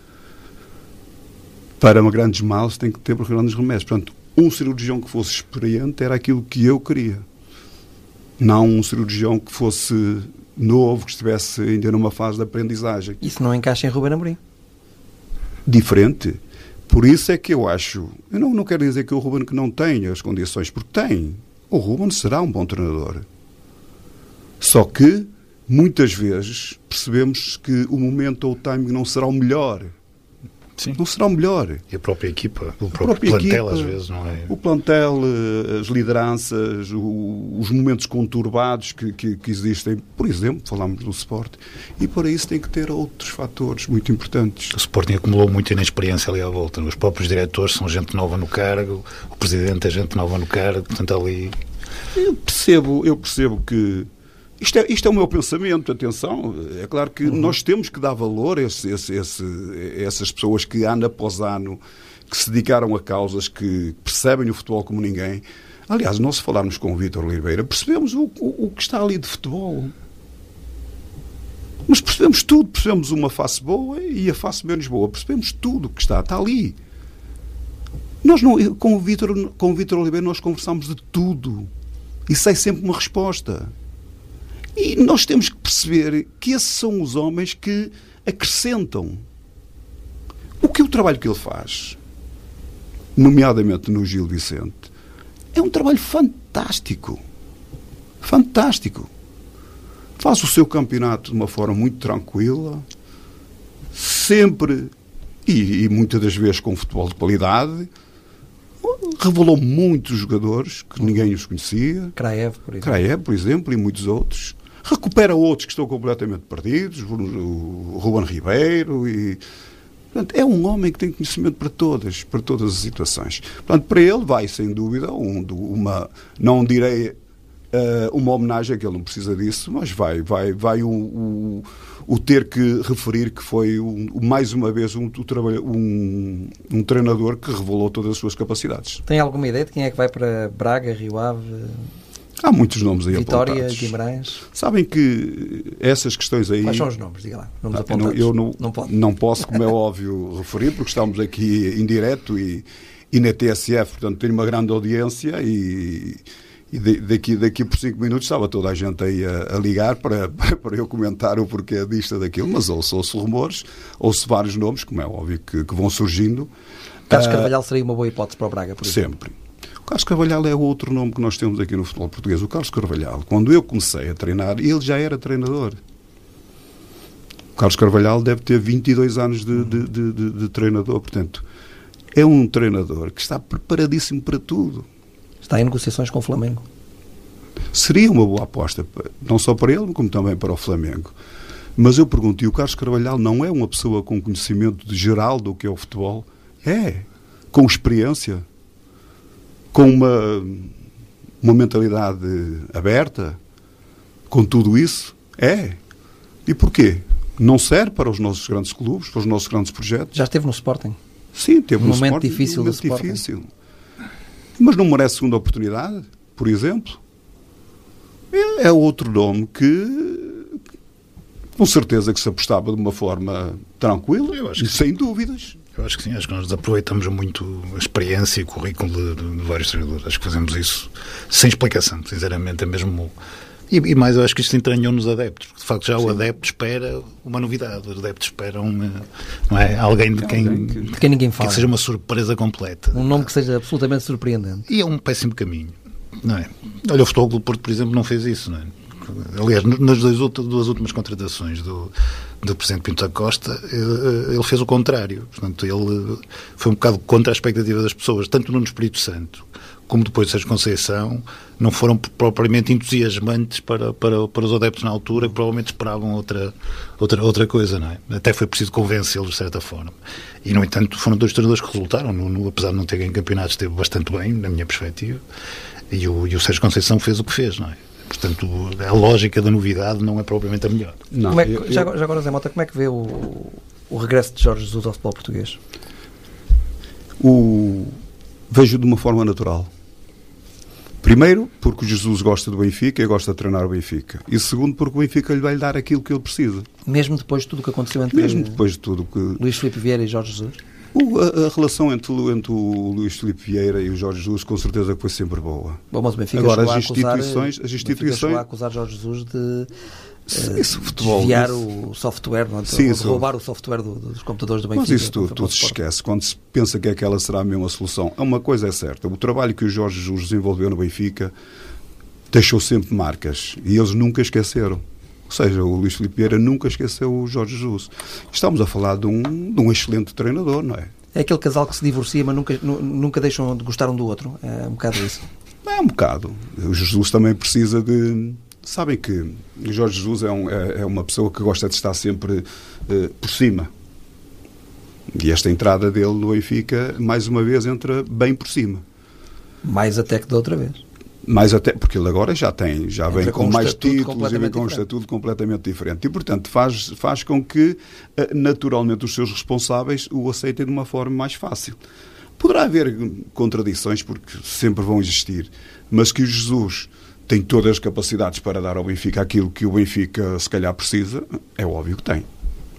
Para grandes males tem que ter grandes remédios. Portanto, um cirurgião que fosse experiente era aquilo que eu queria. Não um cirurgião que fosse novo, que estivesse ainda numa fase de aprendizagem. Isso não encaixa em Ruben Amorim? Diferente. Por isso é que eu acho... Eu não, não quero dizer que o Ruben que não tenha as condições, porque tem. O Ruben será um bom treinador. Só que muitas vezes percebemos que o momento ou o timing não será o melhor. Sim. Não será o melhor. E a própria equipa, o a próprio plantel equipa, às vezes, não é? O plantel, as lideranças, o, os momentos conturbados que, que, que existem. Por exemplo, falámos do Sporting. E para isso tem que ter outros fatores muito importantes. O Sporting acumulou muita inexperiência ali à volta. Os próprios diretores são gente nova no cargo, o presidente é gente nova no cargo, portanto ali... Eu percebo, eu percebo que... Isto é, isto é o meu pensamento, atenção. É claro que uhum. nós temos que dar valor a, esse, esse, esse, a essas pessoas que, ano após ano, que se dedicaram a causas, que percebem o futebol como ninguém. Aliás, nós, se falarmos com o Vítor Oliveira, percebemos o, o, o que está ali de futebol. Mas percebemos tudo. Percebemos uma face boa e a face menos boa. Percebemos tudo o que está. Está ali. Nós não, com o Vítor, com o Vítor Oliveira nós conversamos de tudo. E sai sempre uma resposta. E nós temos que perceber que esses são os homens que acrescentam. O que é o trabalho que ele faz, nomeadamente no Gil Vicente, é um trabalho fantástico. Fantástico. Faz o seu campeonato de uma forma muito tranquila, sempre, e, e muitas das vezes com futebol de qualidade. Revelou muitos jogadores que ninguém os conhecia. Kraev, por exemplo. Kraev, por exemplo, e muitos outros. Recupera outros que estão completamente perdidos, o Ruben Ribeiro. E, portanto, é um homem que tem conhecimento para todas, para todas as situações. Portanto, para ele vai, sem dúvida, um, uma, não direi uh, uma homenagem, que ele não precisa disso, mas vai, vai, vai o, o, o ter que referir que foi, um, mais uma vez, um, um, um treinador que revelou todas as suas capacidades. Tem alguma ideia de quem é que vai para Braga, Rio Ave... Há muitos nomes aí Vitória, apontados. Guimarães. Sabem que essas questões aí... Quais são os nomes? Diga lá. Nomes ah, apontados. Eu não, não, pode. não posso, como é óbvio, referir, porque estamos aqui em direto e, e na T S F, portanto, tenho uma grande audiência e, e de, daqui, daqui por cinco minutos estava toda a gente aí a, a ligar para, para, para eu comentar o porquê disto ou daquilo, mas ouço, ouço rumores, ouço vários nomes, como é óbvio, que, que vão surgindo. Carlos Carvalhal seria uma boa hipótese para o Braga, por exemplo? Sempre. O Carlos Carvalhal é outro nome que nós temos aqui no futebol português. O Carlos Carvalhal, quando eu comecei a treinar, ele já era treinador. O Carlos Carvalhal deve ter vinte e dois anos de, de, de, de, de treinador. Portanto, é um treinador que está preparadíssimo para tudo. Está em negociações com o Flamengo. Seria uma boa aposta, não só para ele, como também para o Flamengo. Mas eu pergunto, e o Carlos Carvalhal não é uma pessoa com conhecimento de geral do que é o futebol? É. Com experiência. Com uma, uma mentalidade aberta, com tudo isso, é. E porquê? Não serve para os nossos grandes clubes, para os nossos grandes projetos. Já esteve no Sporting? Sim, teve um no momento Sporting. Difícil um momento do Sporting. difícil. Mas não merece segunda oportunidade, por exemplo? É, é outro nome que, com certeza, que se apostava de uma forma tranquila e sem dúvidas. Eu acho que sim, acho que nós aproveitamos muito a experiência e o currículo de, de, de vários treinadores. Acho que fazemos isso sem explicação, sinceramente. É mesmo... E, e mais, eu acho que isto entranhou nos adeptos. Porque, de facto, já sim. O adepto espera uma novidade. Os adeptos esperam não é, alguém de quem, alguém que, de quem ninguém fala. Que seja uma surpresa completa. Um nome que seja absolutamente surpreendente. E é um péssimo caminho. Não é? Olha, o Futebol do Porto, por exemplo, não fez isso. Não é? Aliás, nas duas últimas contratações do, do Presidente Pinto da Costa, ele fez o contrário. Portanto, ele foi um bocado contra a expectativa das pessoas, tanto no Espírito Santo como depois de Sérgio Conceição, não foram propriamente entusiasmantes para, para, para os adeptos na altura, que provavelmente esperavam outra, outra, outra coisa, não é? Até foi preciso convencê-los de certa forma. E, no entanto, foram dois treinadores que resultaram. No, no, apesar de não terem campeonatos, esteve bastante bem, na minha perspectiva. E o, e o Sérgio Conceição fez o que fez, não é? Portanto, a lógica da novidade não é propriamente a melhor. Não, como é que, eu, eu... Já, já agora, Zé Mota, como é que vê o, o regresso de Jorge Jesus ao futebol português? O... Vejo de uma forma natural. Primeiro, porque o Jesus gosta do Benfica e gosta de treinar o Benfica. E segundo, porque o Benfica lhe vai dar aquilo que ele precisa. Mesmo depois de tudo o que aconteceu entre Mesmo depois de tudo que... Luís Filipe Vieira e Jorge Jesus? O, a, a relação entre, entre o Luís Filipe Vieira e o Jorge Jesus, com certeza que foi sempre boa. Bom, mas o Benfica Agora, as instituições, acusar, as instituições... chegou a acusar Jorge Jesus de Sim, uh, isso, futebol, desviar isso. o software, não é? Sim, de roubar o software do, dos computadores do Benfica. Mas isso tudo, tudo se esquece. Quando se pensa que aquela será a mesma solução, uma coisa é certa. O trabalho que o Jorge Jesus desenvolveu no Benfica deixou sempre marcas. E eles nunca esqueceram. Ou seja, o Luís Filipe Vieira nunca esqueceu o Jorge Jesus. Estamos a falar de um, de um excelente treinador, não é? É aquele casal que se divorcia, mas nunca, nunca deixam de gostar um do outro. É um bocado isso. É um bocado. O Jesus também precisa de... Sabem que o Jorge Jesus é, um, é, é uma pessoa que gosta de estar sempre uh, por cima. E esta entrada dele no Benfica, mais uma vez, entra bem por cima. Mais até que da outra vez. Mais até, porque ele agora já tem, já entra vem com, com mais um títulos e vem com um estatuto completamente diferente. E, portanto, faz, faz com que, naturalmente, os seus responsáveis o aceitem de uma forma mais fácil. Poderá haver contradições, porque sempre vão existir, mas que o Jesus tem todas as capacidades para dar ao Benfica aquilo que o Benfica, se calhar, precisa, é óbvio que tem.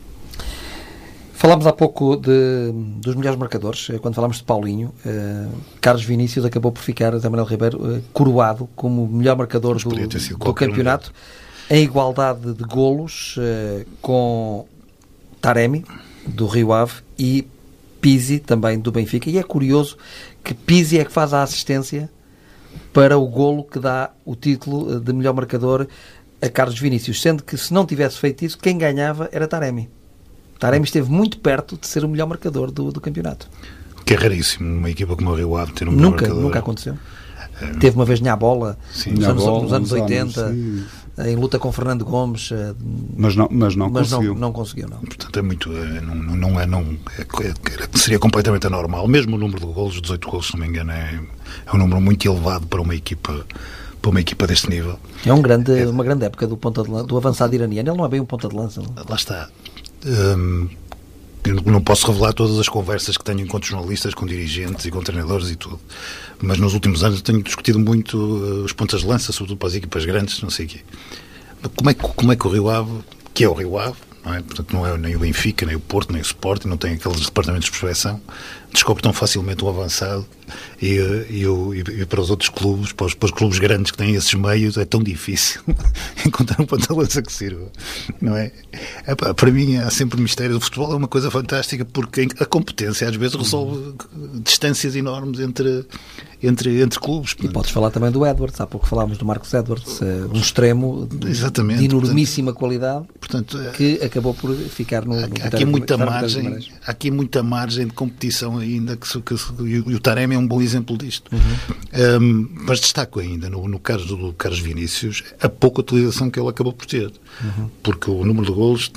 Falámos há pouco de, dos melhores marcadores, quando falámos de Paulinho. Uh, Carlos Vinícius acabou por ficar, Zé Manuel Ribeiro, uh, coroado como melhor marcador do, do campeonato, um em igualdade de golos uh, com Taremi, do Rio Ave, e Pizzi, também do Benfica. E é curioso que Pizzi é que faz a assistência para o golo que dá o título de melhor marcador a Carlos Vinícius, sendo que, se não tivesse feito isso, quem ganhava era Taremi. Taremi esteve muito perto de ser o melhor marcador do, do campeonato. Que é raríssimo, uma equipa como o Rio Ave ter um melhor nunca, marcador. Nunca aconteceu. É. Teve uma vez na bola, sim, nos, anos, bola, nos anos nos oitenta, anos, em luta com Fernando Gomes. Mas não, mas não mas conseguiu. Não, não conseguiu, não. Portanto, é muito... É, não, não é... Não, é, seria completamente anormal. Mesmo o número de golos, dezoito golos, se não me engano, é, é um número muito elevado para uma equipa... para uma equipa deste nível. É um grande, é. uma grande época do, ponta de lança, do avançado iraniano. Ele não é bem um ponta de lança. Não? Lá está. Hum, eu não posso revelar todas as conversas que tenho enquanto jornalistas, com dirigentes e com treinadores e tudo. Mas nos últimos anos tenho discutido muito uh, os pontas de lança, sobretudo para as equipas grandes, não sei o quê. Como é, que, como é que o Rio Ave, que é o Rio Ave, não é? Portanto, não é nem o Benfica, nem o Porto, nem o Sporting, não tem aqueles departamentos de prospeção, descobre tão facilmente um avançado e, e, e, e para os outros clubes, para os, para os clubes grandes que têm esses meios, é tão difícil encontrar um ponta de lança que sirva, não é? É, para mim há sempre um mistério. O futebol é uma coisa fantástica porque a competência às vezes resolve distâncias enormes entre, entre, entre clubes. E podes falar também do Edwards, há pouco falámos do Marcos Edwards, um extremo de, Exatamente, de enormíssima portanto, qualidade, portanto, que acabou por ficar no... Há, no há, aqui muita margem, há aqui muita margem de competição ainda, que, que, e o Taremi é um bom exemplo disto. Uhum. Um, mas destaco ainda, no, no caso do Carlos Vinícius, a pouca utilização que ele acabou por ter. Uhum. Porque o número de golos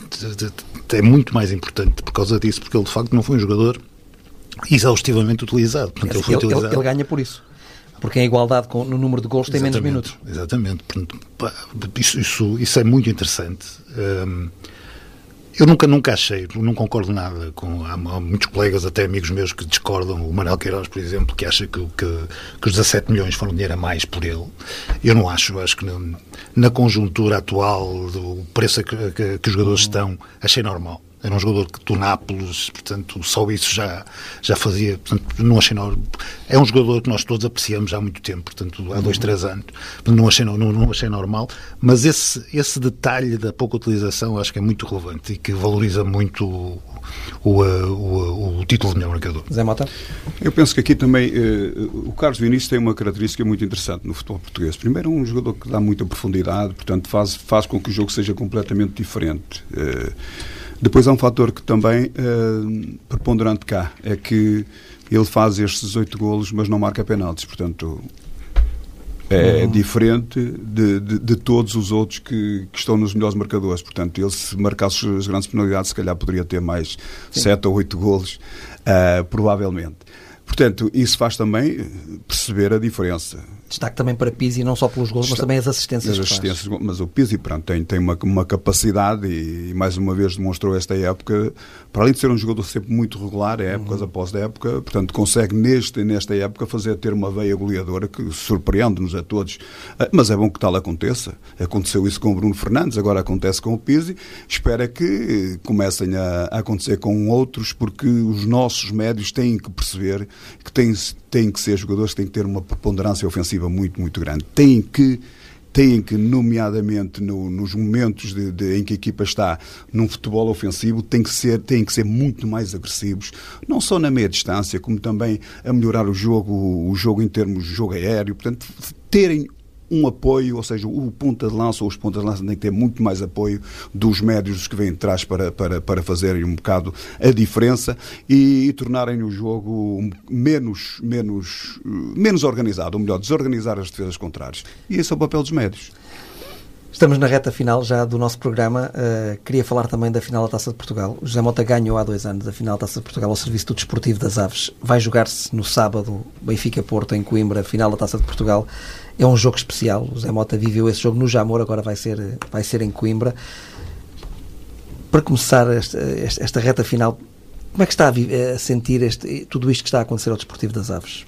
é muito mais importante por causa disso, porque ele de facto não foi um jogador exaustivamente utilizado. Portanto, é, ele, foi ele, utilizado. Ele, ele ganha por isso. Porque em igualdade com, no número de golos tem exatamente, menos minutos. Exatamente. Portanto, pá, isso, isso, isso é muito interessante. Um, eu nunca, nunca achei, não concordo nada com... Há, há muitos colegas, até amigos meus, que discordam. O Manuel Queiroz, por exemplo, que acha que, que, que os dezassete milhões foram dinheiro a mais por ele. Eu não acho. Acho que na, na conjuntura atual, do preço a que, que, que os jogadores uhum. estão, achei normal. Era um jogador do Nápoles, portanto, só isso já, já fazia. Portanto, não achei normal. É um jogador que nós todos apreciamos já há muito tempo, portanto, há dois, três anos. Portanto, não achei, não, não achei normal. Mas esse, esse detalhe da pouca utilização acho que é muito relevante e que valoriza muito o, o, o, o título de melhor marcador. Zé Mota? Eu penso que aqui também uh, o Carlos Vinícius tem uma característica muito interessante no futebol português. Primeiro, é um jogador que dá muita profundidade, portanto, faz, faz com que o jogo seja completamente diferente. Uh, Depois há um fator que também uh, preponderante cá, é que ele faz estes dezoito golos, mas não marca penaltis, portanto é uhum. diferente de, de, de todos os outros que, que estão nos melhores marcadores. Portanto, ele, se marcasse as grandes penalidades, se calhar poderia ter mais sete ou oito golos, uh, provavelmente. Portanto, isso faz também perceber a diferença. Destaque também para Pizzi, não só pelos gols, mas também as assistências. As assistências, mas o Pizzi, pronto, tem, tem uma, uma capacidade e, e mais uma vez demonstrou esta época, para além de ser um jogador sempre muito regular, épocas uhum. após época, portanto consegue neste, nesta época fazer ter uma veia goleadora que surpreende-nos a todos. Mas é bom que tal aconteça. Aconteceu isso com o Bruno Fernandes, agora acontece com o Pizzi. Espero que comecem a, a acontecer com outros, porque os nossos médios têm que perceber que têm, têm que ser jogadores que têm que ter uma preponderância ofensiva muito, muito grande. Têm que, têm que nomeadamente no, nos momentos de, de, em que a equipa está num futebol ofensivo, têm que, ser, têm que ser muito mais agressivos, não só na meia distância, como também a melhorar o jogo, o jogo em termos de jogo aéreo, portanto, terem um apoio, ou seja, o ponta de lança ou os pontas de lança têm que ter muito mais apoio dos médios que vêm de trás para, para, para fazerem um bocado a diferença e, e tornarem o jogo menos, menos, menos organizado, ou melhor, desorganizar as defesas contrárias. E esse é o papel dos médios. Estamos na reta final já do nosso programa. Uh, queria falar também da final da Taça de Portugal. O José Mota ganhou há dois anos a final da Taça de Portugal ao serviço do Desportivo das Aves. Vai jogar-se no sábado, Benfica-Porto, em Coimbra, final da Taça de Portugal. É um jogo especial. O José Mota viveu esse jogo no Jamor, agora vai ser, vai ser em Coimbra. Para começar esta, esta reta final, como é que está a, a sentir este, tudo isto que está a acontecer ao Desportivo das Aves?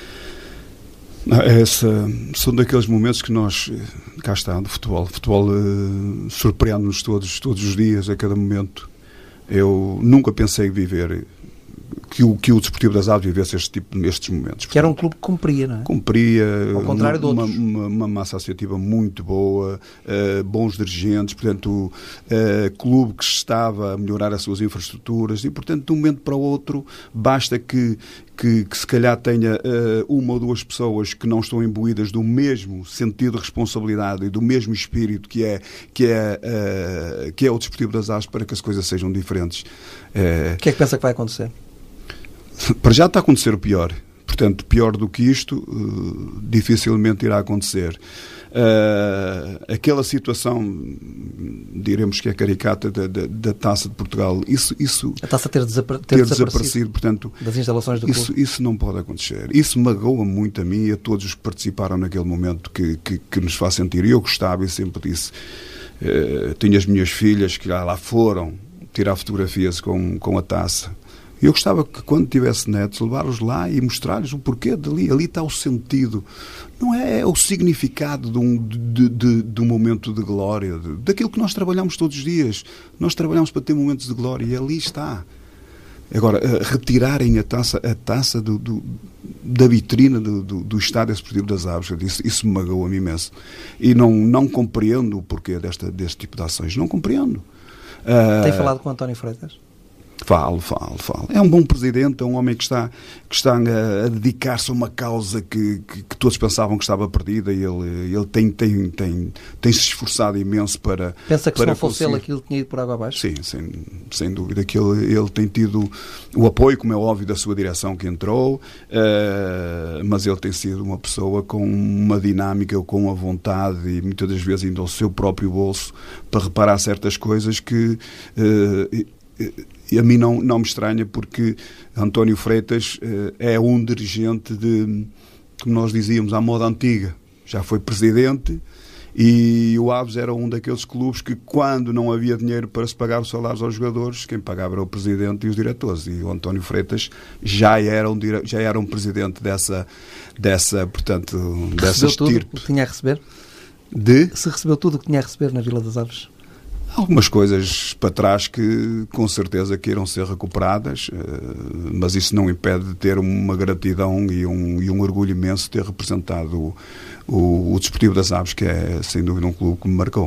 Essa, são daqueles momentos que nós, cá está, do futebol. O futebol uh, surpreende-nos todos, todos os dias, a cada momento. Eu nunca pensei viver, que o, que o Desportivo das Aves vivesse este tipo, estes momentos. Que era um clube que cumpria, não é? Cumpria, ao contrário de uma, outros. Uma, uma massa associativa muito boa, uh, bons dirigentes, portanto, uh, clube que estava a melhorar as suas infraestruturas e, portanto, de um momento para o outro, basta que Que, que se calhar tenha uh, uma ou duas pessoas que não estão imbuídas do mesmo sentido de responsabilidade e do mesmo espírito que é, que é, uh, que é o Desportivo das Aves para que as coisas sejam diferentes. Uh, o que é que pensa que vai acontecer? Para já está a acontecer o pior. Portanto, pior do que isto, uh, dificilmente irá acontecer. Uh, aquela situação, diremos que é caricata, da, da, da Taça de Portugal, isso, isso a taça ter, desapare- ter, ter desaparecido, desaparecido, portanto, das instalações do isso, clube. isso não pode acontecer. Isso magoa muito a mim e a todos os que participaram naquele momento que, que, que nos faz sentir. Eu gostava e sempre disse, uh, tinha as minhas filhas que lá, lá foram tirar fotografias com, com a taça. Eu gostava que, quando tivesse netos, levar-os lá e mostrar-lhes o porquê dali. Ali está o sentido. Não é, é o significado de um, de, de, de um momento de glória, de, daquilo que nós trabalhamos todos os dias. Nós trabalhamos para ter momentos de glória e ali está. Agora, retirarem a taça, a taça do, do, da vitrina do, do, do Estádio Desportivo das Aves, isso, isso me magoa-me imenso. E não, não compreendo o porquê desta, deste tipo de ações. Não compreendo. Tem Uh, falado com o António Freitas? Falo, falo, falo. É um bom presidente, é um homem que está, que está a, a dedicar-se a uma causa que, que, que todos pensavam que estava perdida e ele, ele tem, tem, tem, tem se esforçado imenso para... Pensa que para se não fosse conseguir... ele aquilo tinha ido por água abaixo? Sim, sem, sem dúvida que ele, ele tem tido o apoio, como é óbvio, da sua direção que entrou, uh, mas ele tem sido uma pessoa com uma dinâmica, com a vontade e muitas das vezes indo ao seu próprio bolso para reparar certas coisas que... Uh, E a mim não, não me estranha porque António Freitas uh, é um dirigente de, como nós dizíamos, à moda antiga. Já foi presidente e o Aves era um daqueles clubes que, quando não havia dinheiro para se pagar os salários aos jogadores, quem pagava era o presidente e os diretores. E o António Freitas já era um, já era um presidente dessa, dessa portanto, dessa estirpe. Recebeu tudo o que tinha a receber? De? Se recebeu tudo o que tinha a receber na Vila das Aves? Algumas coisas para trás que com certeza que irão ser recuperadas, mas isso não impede de ter uma gratidão e um, e um orgulho imenso de ter representado o, o, o Desportivo das Aves, que é sem dúvida um clube que me marcou.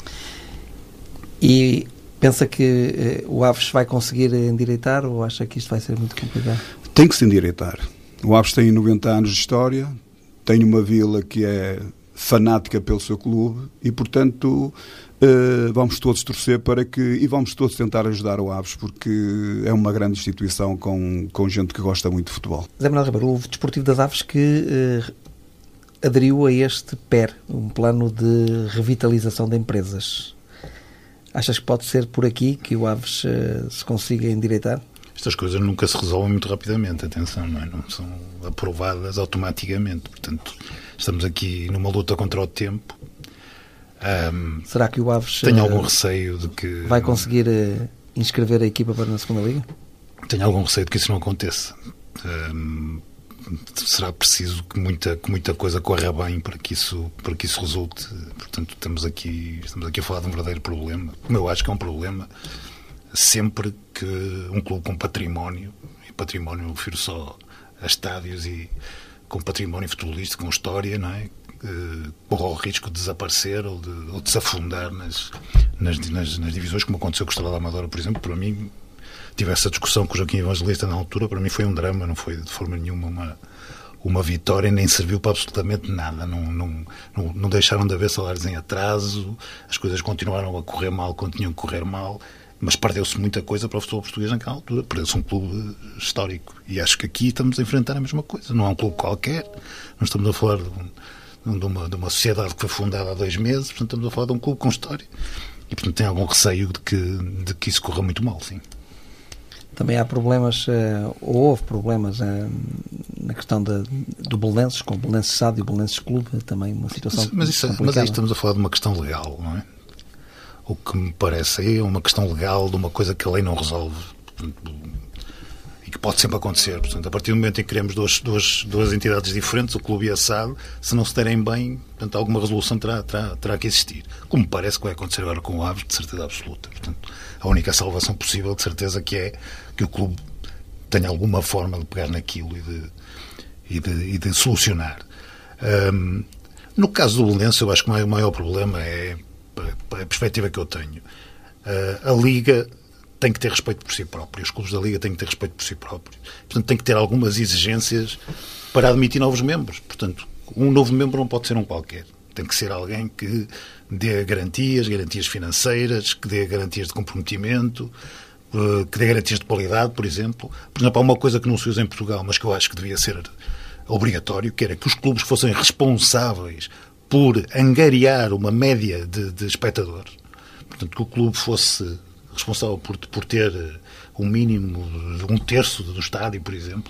E pensa que eh, o Aves vai conseguir endireitar ou acha que isto vai ser muito complicado? Tem que se endireitar. O Aves tem noventa anos de história, tem uma vila que é fanática pelo seu clube e, portanto... Uh, vamos todos torcer para que, e vamos todos tentar ajudar o Aves, porque é uma grande instituição com, com gente que gosta muito de futebol. Zé Manuel Ribeiro, o Desportivo das Aves que uh, aderiu a este P E R, um plano de revitalização de empresas. Achas que pode ser por aqui que o Aves uh, se consiga endireitar? Estas coisas nunca se resolvem muito rapidamente, atenção, não é? Não são aprovadas automaticamente. Portanto, estamos aqui numa luta contra o tempo. Um, Será que o Aves tenho uh, algum receio de que vai conseguir uh, inscrever a equipa para na segunda Liga? Tenho algum receio de que isso não aconteça. Um, será preciso que muita, que muita coisa corra bem para que isso, para que isso resulte. Portanto, estamos aqui, estamos aqui a falar de um verdadeiro problema. Como eu acho que é um problema sempre que um clube com património, e património eu refiro só a estádios e com património futebolístico, com história, não é? Corre ao risco de desaparecer ou de, ou de se afundar nas, nas, nas, nas divisões, como aconteceu com o Estrela da Amadora, por exemplo. Para mim, tive essa discussão com o Joaquim Evangelista na altura, para mim foi um drama, não foi de forma nenhuma uma, uma vitória nem serviu para absolutamente nada. Não, não, não, não deixaram de haver salários em atraso, as coisas continuaram a correr mal quando tinham que correr mal, mas perdeu-se muita coisa para o futebol português naquela altura. Perdeu-se um clube histórico. E acho que aqui estamos a enfrentar a mesma coisa. Não é um clube qualquer, não estamos a falar de, um, de, uma, de uma sociedade que foi fundada há dois meses, portanto estamos a falar de um clube com história. E, portanto, tem algum receio de que, de que isso corra muito mal, sim. Também há problemas, ou houve problemas na questão de, do Belenenses, com o Belenenses S A D e o Belenenses Clube, também uma situação mas, mas, isso, mas aí estamos a falar de uma questão legal, não é? O que me parece aí é uma questão legal de uma coisa que a lei não resolve. Portanto, e que pode sempre acontecer. Portanto, a partir do momento em que queremos duas, duas, duas entidades diferentes, o Clube e a S A D, se não se derem bem, portanto, alguma resolução terá, terá, terá que existir. Como me parece que vai acontecer agora com o Aves, de certeza absoluta. Portanto, a única salvação possível, de certeza, que é que o clube tenha alguma forma de pegar naquilo e de, e de, e de solucionar. Um, no caso do Belenenses, eu acho que o maior problema é a perspectiva que eu tenho. Uh, a Liga tem que ter respeito por si própria. Os clubes da Liga têm que ter respeito por si próprios. Portanto, tem que ter algumas exigências para admitir novos membros. Portanto, um novo membro não pode ser um qualquer. Tem que ser alguém que dê garantias, garantias financeiras, que dê garantias de comprometimento, que dê garantias de qualidade, por exemplo. Por exemplo, há uma coisa que não se usa em Portugal, mas que eu acho que devia ser obrigatório, que era que os clubes fossem responsáveis por angariar uma média de, de espectadores. Portanto, que o clube fosse responsável por, por ter um mínimo de um terço do estádio, por exemplo.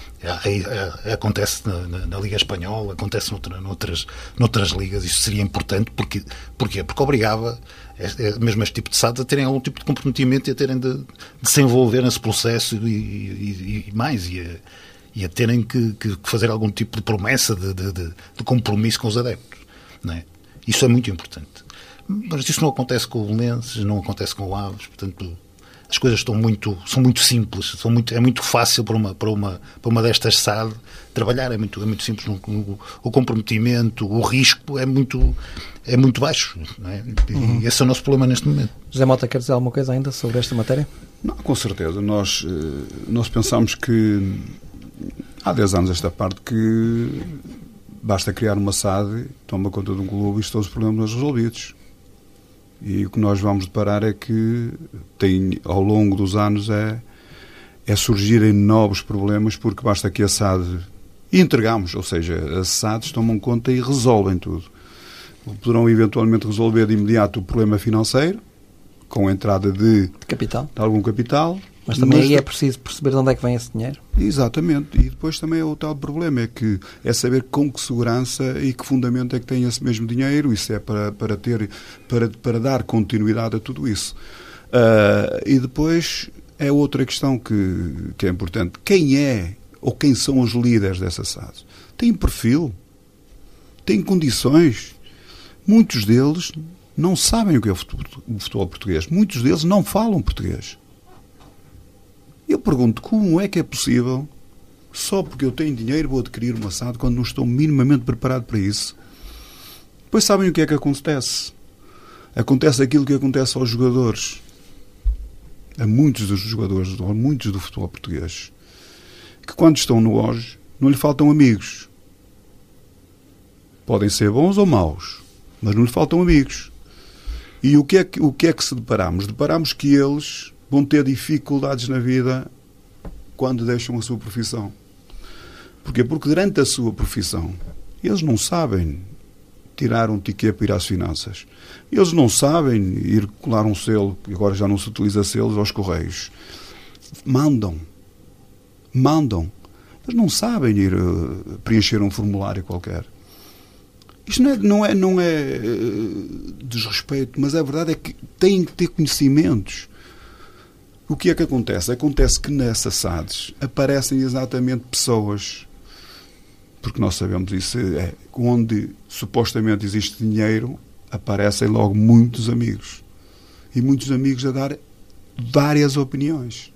É, é, acontece na, na, na Liga Espanhola, acontece noutra, noutras, noutras ligas. Isso seria importante. Porque, porquê? Porque obrigava é, mesmo este tipo de S A D a terem algum tipo de comprometimento e a terem de, de se envolver nesse processo e, e, e mais, e a, e a terem que, que fazer algum tipo de promessa de, de, de, de compromisso com os adeptos. Não é? Isso é muito importante. Mas isso não acontece com o Belenenses, não acontece com o Aves, portanto... As coisas estão muito, são muito simples, são muito, é muito fácil para uma, para uma, para uma destas S A D trabalhar, é muito, é muito simples. O, o comprometimento, o risco é muito, é muito baixo. Não é? E uhum. Esse é o nosso problema neste momento. José Mota, quer dizer alguma coisa ainda sobre esta matéria? Não, com certeza. Nós, nós pensamos que há dez anos esta parte que basta criar uma S A D, toma conta de um clube e estão os problemas resolvidos. E o que nós vamos deparar é que tem, ao longo dos anos é, é surgirem novos problemas, porque basta que a S A D e entregamos, ou seja, as S A Ds tomam conta e resolvem tudo. Poderão eventualmente resolver de imediato o problema financeiro, com a entrada de, de, capital. de algum capital. Mas também mas, aí é preciso perceber de onde é que vem esse dinheiro. Exatamente. E depois também é o tal problema, é que é saber com que segurança e que fundamento é que tem esse mesmo dinheiro. Isso é para, para, ter, para, para dar continuidade a tudo isso. Uh, e depois é outra questão que, que é importante. Quem é ou quem são os líderes dessas S A Ds? Têm perfil? Têm condições? Muitos deles não sabem o que é o futebol português. Muitos deles não falam português. Eu pergunto, como é que é possível, só porque eu tenho dinheiro, vou adquirir uma S A D quando não estou minimamente preparado para isso? Depois sabem o que é que acontece? Acontece aquilo que acontece aos jogadores. A muitos dos jogadores, a muitos do futebol português, que quando estão no auge, não lhe faltam amigos. Podem ser bons ou maus, mas não lhe faltam amigos. E o que é que, o que, é que se deparamos? Deparamos que eles vão ter dificuldades na vida quando deixam a sua profissão. Porquê? Porque durante a sua profissão eles não sabem tirar um ticket para ir às finanças. Eles não sabem ir colar um selo, que agora já não se utiliza selos, aos correios. Mandam. Mandam. Eles não sabem ir uh, preencher um formulário qualquer. Isto não é, não é, não é uh, desrespeito, mas a verdade é que têm que ter conhecimentos. O que é que acontece? Acontece que nessas S A Ds aparecem exatamente pessoas, porque nós sabemos isso, é, onde supostamente existe dinheiro, aparecem logo muitos amigos. E muitos amigos a dar várias opiniões.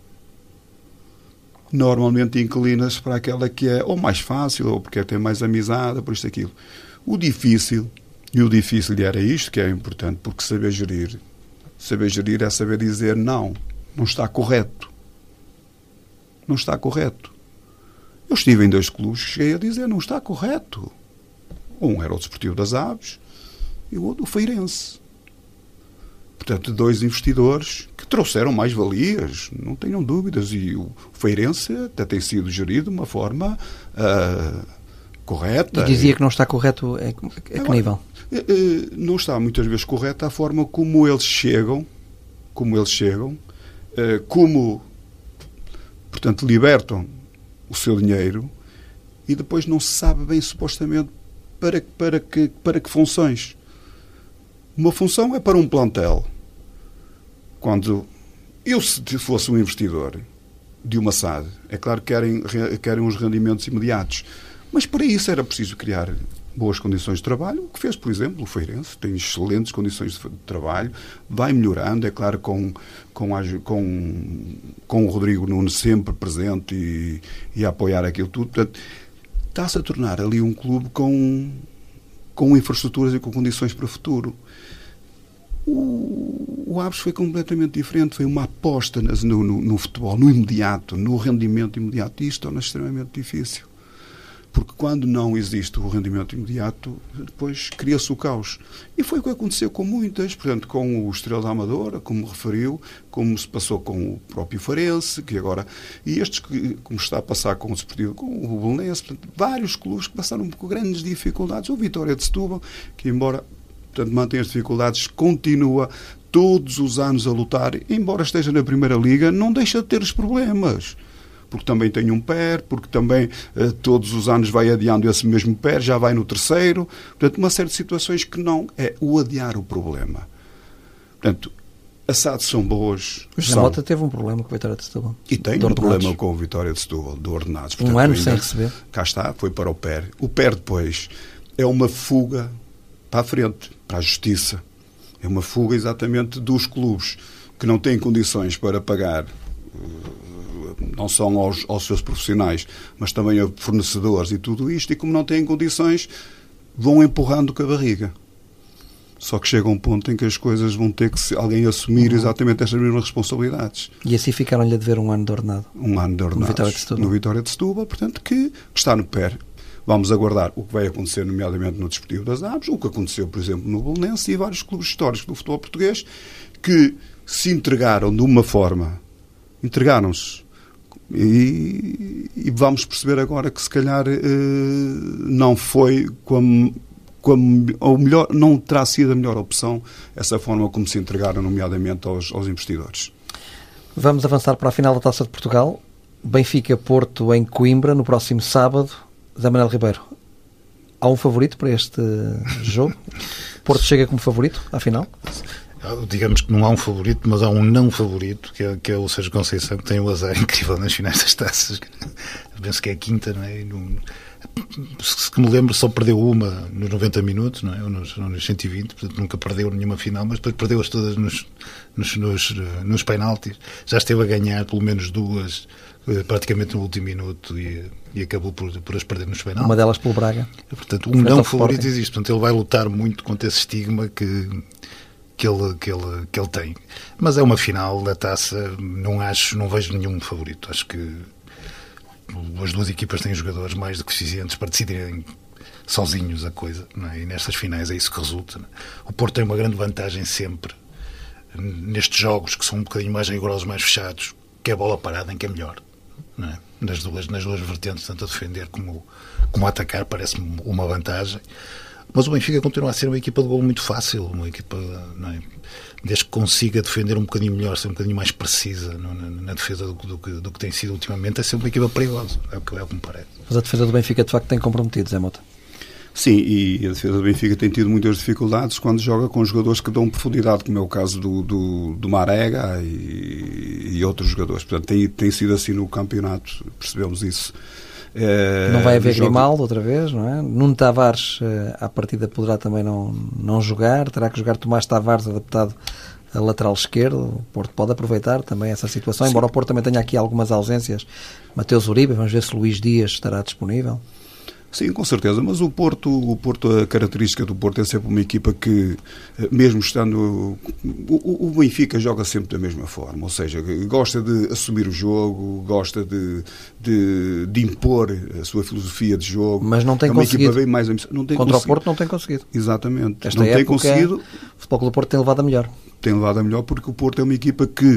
Normalmente inclinas para aquela que é ou mais fácil, ou porque tem mais amizade, por isto e aquilo. O difícil, e o difícil era isto que é importante, porque saber gerir. Saber gerir é saber dizer não. Não está correto. Não está correto. Eu estive em dois clubes, cheguei a dizer, não está correto. Um era o Desportivo das Aves e o outro o Feirense. Portanto, dois investidores que trouxeram mais-valias, não tenham dúvidas, e o Feirense até tem sido gerido de uma forma uh, correta. E dizia que não está correto a, a que Agora, nível? Uh, não está muitas vezes correta a forma como eles chegam, como eles chegam, uh, como, portanto, libertam o seu dinheiro e depois não se sabe bem, supostamente, para, para, que, para que funções. Uma função é para um plantel. Quando eu, se fosse um investidor de uma S A D, é claro que querem, querem uns rendimentos imediatos, mas para isso era preciso criar boas condições de trabalho, o que fez, por exemplo, o Feirense, tem excelentes condições de trabalho, vai melhorando, é claro, com, com, a, com, com o Rodrigo Nunes sempre presente e, e a apoiar aquilo tudo. Portanto, está-se a tornar ali um clube com, com infraestruturas e com condições para o futuro. O, o Aves foi completamente diferente, foi uma aposta no, no, no futebol, no imediato, no rendimento imediato, e isto torna-se extremamente difícil. Porque quando não existe o rendimento imediato, depois cria-se o caos. E foi o que aconteceu com muitas, portanto, com o Estrela da Amadora, como referiu, como se passou com o próprio Farense, que agora... E estes, como está a passar com o Desportivo, com o Belenense, portanto, vários clubes que passaram por grandes dificuldades. O Vitória de Setúbal, que embora, portanto, mantém as dificuldades, continua todos os anos a lutar, embora esteja na Primeira Liga, não deixa de ter os problemas. Porque também tem um P E R, porque também eh, todos os anos vai adiando esse mesmo P E R, já vai no terceiro. Portanto, uma série de situações que não é o adiar o problema. Portanto, as S A Ds são boas. O José Mota teve um problema com a Vitória de Setúbal. E tem um problema com a Vitória de Setúbal, de ordenados. Portanto, um ano ainda, sem receber. Cá está, foi para o P E R. O P E R depois é uma fuga para a frente, para a justiça. É uma fuga exatamente dos clubes que não têm condições para pagar... não só aos, aos seus profissionais, mas também a fornecedores e tudo isto, e como não têm condições, vão empurrando com a barriga. Só que chega um ponto em que as coisas vão ter que alguém assumir exatamente estas mesmas responsabilidades. E assim ficaram-lhe a dever um ano de ordenado. Um ano de ordenado. No Vitória de Setúbal. No Vitória de Setúbal, portanto, que, que está no P E R. Vamos aguardar o que vai acontecer, nomeadamente no Desportivo das Aves, o que aconteceu, por exemplo, no Belenense e vários clubes históricos do futebol português que se entregaram de uma forma, entregaram-se. E, e vamos perceber agora que se calhar eh, não foi como, como, ou melhor, não terá sido a melhor opção essa forma como se entregaram, nomeadamente aos, aos investidores. Vamos avançar para a final da Taça de Portugal. Benfica-Porto em Coimbra no próximo sábado. Zé Manuel Ribeiro, há um favorito para este jogo? Porto chega como favorito à final? Digamos que não há um favorito, mas há um não favorito, que é, que é o Sérgio Conceição, que tem um azar incrível nas finais das taças. Penso que é a quinta, não é? Não, se que me lembro, só perdeu uma nos noventa minutos, não é? Ou nos, nos cento e vinte, portanto nunca perdeu nenhuma final, mas depois perdeu-as todas nos, nos, nos, nos penaltis. Já esteve a ganhar pelo menos duas, praticamente no último minuto, e, e acabou por, por as perder nos penaltis. Uma delas pelo Braga. Portanto, um não favorito existe. Portanto, ele vai lutar muito contra esse estigma que... Que ele, que, ele, que ele tem. Mas é uma final da taça, não acho, não vejo nenhum favorito. Acho que as duas equipas têm jogadores mais do que suficientes para decidirem sozinhos a coisa, não é? E nestas finais é isso que resulta, não é? O Porto tem uma grande vantagem sempre nestes jogos que são um bocadinho mais rigorosos, mais fechados, que é a bola parada em que é melhor, não é? Nas duas, nas duas vertentes, tanto a defender como, como a atacar, parece-me uma vantagem. Mas o Benfica continua a ser uma equipa de golo muito fácil, uma equipa, não é? Desde que consiga defender um bocadinho melhor, ser um bocadinho mais precisa no, na, na defesa do, do, do, do que tem sido ultimamente, é sempre uma equipa perigosa, é o que, é o que me parece. Mas a defesa do Benfica de facto tem comprometido, Zé Mota? Sim, e a defesa do Benfica tem tido muitas dificuldades quando joga com jogadores que dão profundidade, como é o caso do, do, do Marega e, e outros jogadores. Portanto, tem, tem sido assim no campeonato, percebemos isso. É, não vai haver Grimaldo outra vez, não é? Nuno Tavares, à partida, poderá também não, não jogar, terá que jogar Tomás Tavares adaptado a lateral esquerdo. O Porto pode aproveitar também essa situação, sim. Embora o Porto também tenha aqui algumas ausências. Mateus Uribe, vamos ver se Luís Dias estará disponível. Sim, com certeza, mas o Porto, o Porto, a característica do Porto é sempre uma equipa que, mesmo estando... O, o Benfica joga sempre da mesma forma, ou seja, gosta de assumir o jogo, gosta de, de, de impor a sua filosofia de jogo. Mas não tem é uma conseguido. Equipa bem mais, não tem Contra conseguido. o Porto não tem conseguido. Exatamente. Esta não época, tem conseguido. O Futebol Clube do Porto tem levado a melhor. Tem levado a melhor porque o Porto é uma equipa que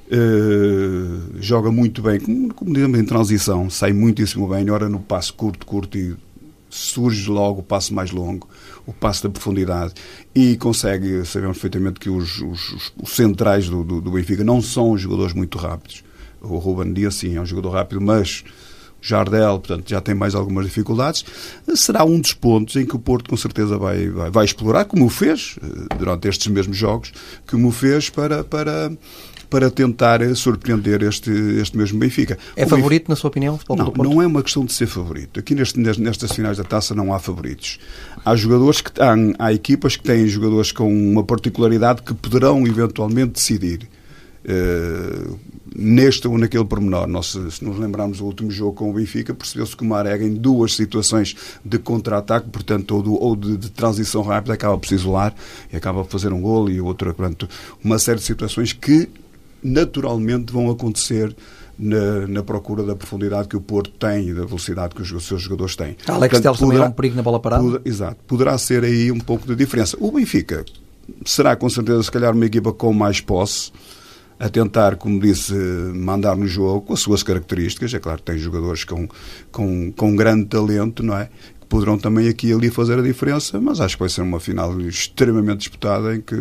uh, joga muito bem, como, como dizemos, em transição, sai muitíssimo bem, ora no passo curto, curto e surge logo o passo mais longo, o passo da profundidade, e consegue, sabemos perfeitamente que os, os, os centrais do, do, do Benfica não são jogadores muito rápidos. O Ruben Dias, sim, é um jogador rápido, mas Jardel, portanto, já tem mais algumas dificuldades. Será um dos pontos em que o Porto com certeza vai, vai, vai explorar, como o fez durante estes mesmos jogos, como o fez para, para, para tentar surpreender este, este mesmo Benfica. É o favorito, Benfica... na sua opinião, o Futebol Clube do Não, Porto? não é uma questão de ser favorito. Aqui neste, nestas finais da Taça não há favoritos. Há jogadores que há, há equipas que têm jogadores com uma particularidade que poderão eventualmente decidir. Uh, neste ou naquele pormenor. Nós, se nos lembrarmos do último jogo com o Benfica, percebeu-se que o Marega, em duas situações de contra-ataque, portanto, ou, do, ou de, de transição rápida, acaba por se isolar e acaba por fazer um golo, e outra, portanto, uma série de situações que naturalmente vão acontecer na, na procura da profundidade que o Porto tem e da velocidade que os seus jogadores têm. Alex Telles também é um perigo na bola parada. Poderá, exato. Poderá ser aí um pouco de diferença. O Benfica será, com certeza, se calhar, uma equipa com mais posse, a tentar, como disse, mandar no jogo com as suas características. É claro que tem jogadores com, com, com grande talento, não é? Que poderão também aqui e ali fazer a diferença, mas acho que vai ser uma final extremamente disputada em que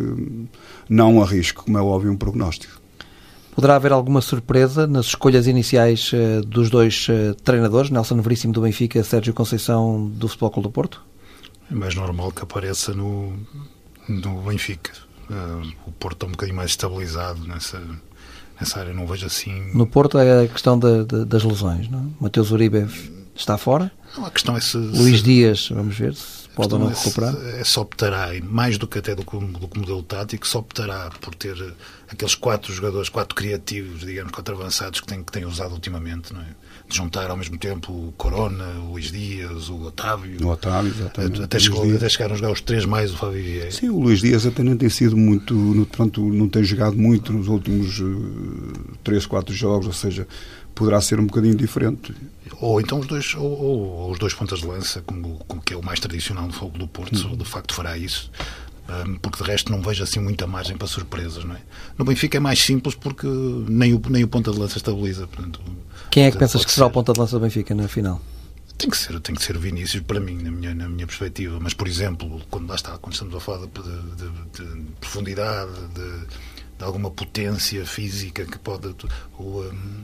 não arrisco, como é óbvio, um prognóstico. Poderá haver alguma surpresa nas escolhas iniciais uh, dos dois uh, treinadores, Nelson Veríssimo do Benfica, Sérgio Conceição do Futebol Clube do Porto? É mais normal que apareça no, no Benfica. Uh, o Porto está um bocadinho mais estabilizado nessa, nessa área, não vejo assim... No Porto é a questão de, de, das lesões, não é? Mateus Uribe está fora. Não, a questão é se... Luís se, Dias, vamos ver se pode ou não é recuperar. Se, é só optará, mais do que até do, do que modelo tático, só optará por ter aqueles quatro jogadores, quatro criativos, digamos, quatro avançados que tem, que tem usado ultimamente, não é? De juntar ao mesmo tempo o Corona, o Luís Dias, o Otávio. O Otávio, exatamente. Até, chegou, até chegaram a jogar os três mais o Fábio Vieira. Sim, o Luís Dias até não tem sido muito, no, pronto, não tem jogado muito nos últimos uh, três, quatro jogos, ou seja, poderá ser um bocadinho diferente. Ou então os dois, ou, ou, ou os dois pontas de lança, como, como que é o mais tradicional do Fogo do Porto, hum. de facto fará isso. Porque de resto não vejo assim muita margem para surpresas, não é? No Benfica é mais simples porque nem o, nem o ponta de lança estabiliza. Portanto, quem é que pensas que será ser. o ponta de lança do Benfica na final? Tem que ser, tem que ser o Vinícius, para mim, na minha, na minha perspectiva. Mas, por exemplo, quando lá está, quando estamos a falar de, de, de, de profundidade, de, de alguma potência física que pode... O, um,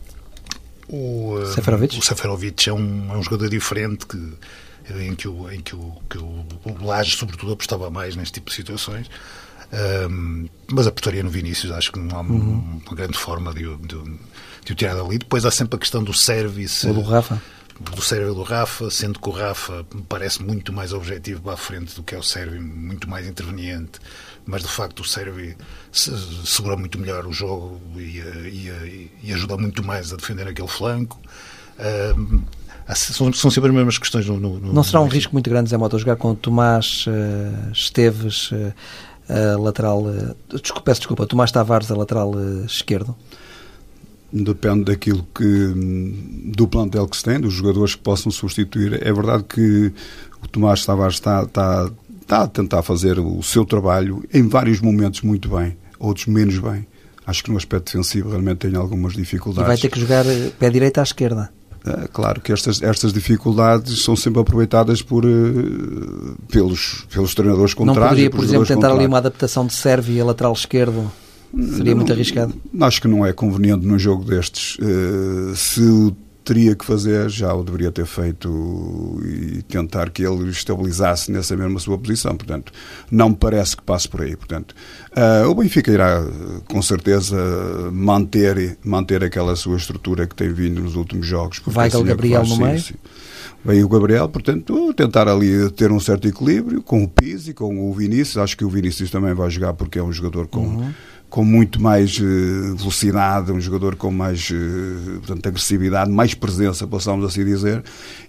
o, um, Seferovic? O Seferovic é um, é um jogador diferente que... em que o, em que o, que o, o Laje, sobretudo, apostava mais neste tipo de situações. Um, mas apostaria no Vinícius, acho que não há uhum. uma grande forma de, de, de o tirar dali. Depois há sempre a questão do service. Ou do Rafa. Do Sérvio e do Rafa, sendo que o Rafa me parece muito mais objetivo para a frente do que é o Sérvio, muito mais interveniente. Mas, de facto, o Sérvio segura muito melhor o jogo e, e, e ajuda muito mais a defender aquele flanco. Um, São, são sempre as mesmas questões. No, no, não será um no... risco muito grande, Zé Mota, jogar com o Tomás uh, Esteves, uh, uh, lateral... Uh, desculpa, peço desculpa, Tomás Tavares, a lateral uh, esquerdo? Depende daquilo que... do plantel que se tem, dos jogadores que possam substituir. É verdade que o Tomás Tavares está, está, está a tentar fazer o seu trabalho em vários momentos muito bem, outros menos bem. Acho que no aspecto defensivo realmente tem algumas dificuldades. E vai ter que jogar pé direito à esquerda. Claro que estas, estas dificuldades são sempre aproveitadas por, uh, pelos, pelos treinadores contrários. Não poderia, por exemplo, tentar ali uma adaptação de Sérvio a lateral esquerdo? Seria não, muito arriscado? Acho que não é conveniente num jogo destes. Uh, se o teria que fazer, já o deveria ter feito e tentar que ele estabilizasse nessa mesma sua posição. Portanto, não me parece que passe por aí. Portanto, uh, o Benfica irá, com certeza, manter, manter aquela sua estrutura que tem vindo nos últimos jogos. Vai assim o Gabriel no meio? Sim. Vai o Gabriel, portanto, tentar ali ter um certo equilíbrio com o Pizzi, com o Vinícius. Acho que o Vinícius também vai jogar porque é um jogador com, uhum. com muito mais uh, velocidade, um jogador com mais uh, portanto, agressividade, mais presença, possamos assim dizer.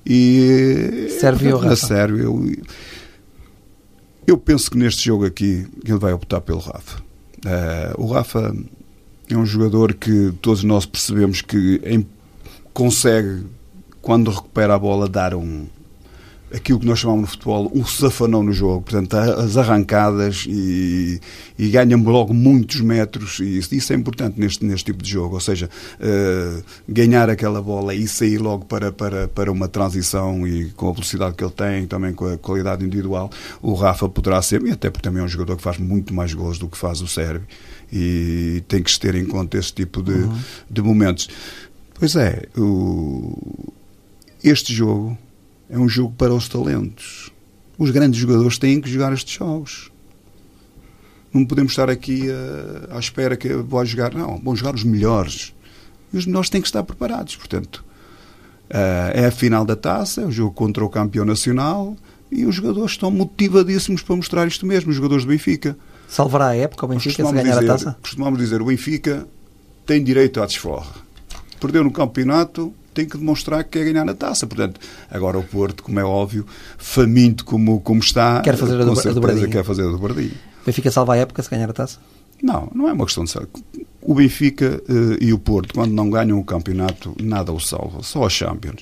E Sérvio, na Sérvia, eu, eu penso que neste jogo aqui ele vai optar pelo Rafa. Uh, o Rafa é um jogador que todos nós percebemos que em, consegue, quando recupera a bola, dar um aquilo que nós chamamos no futebol um safanão no jogo, portanto as arrancadas e, e ganha logo muitos metros, e isso, isso é importante neste, neste tipo de jogo, ou seja, uh, ganhar aquela bola e sair logo para, para, para uma transição, e com a velocidade que ele tem, também com a qualidade individual, o Rafa poderá ser, e até porque também é um jogador que faz muito mais gols do que faz o Sérvio, e tem que se ter em conta esse tipo de, uhum. de momentos. Pois é, o, este jogo é um jogo para os talentos. Os grandes jogadores têm que jogar estes jogos. Não podemos estar aqui a, à espera que vão jogar. Não, vão jogar os melhores. E os melhores têm que estar preparados. Portanto, uh, é a final da taça, é o jogo contra o campeão nacional, e os jogadores estão motivadíssimos para mostrar isto mesmo, os jogadores do Benfica. Salvará a época o Benfica se ganhar dizer, a taça? Costumamos dizer, o Benfica tem direito à desforra. Perdeu no campeonato, tem que demonstrar que quer ganhar a taça. Portanto, agora o Porto, como é óbvio, faminto como, como está, quer fazer a, do, a dobradinha. Quer fazer a dobradinha. O Benfica salva a época se ganhar a taça? Não, não é uma questão de ser. O Benfica uh, e o Porto, quando não ganham o campeonato, nada o salva, só a Champions.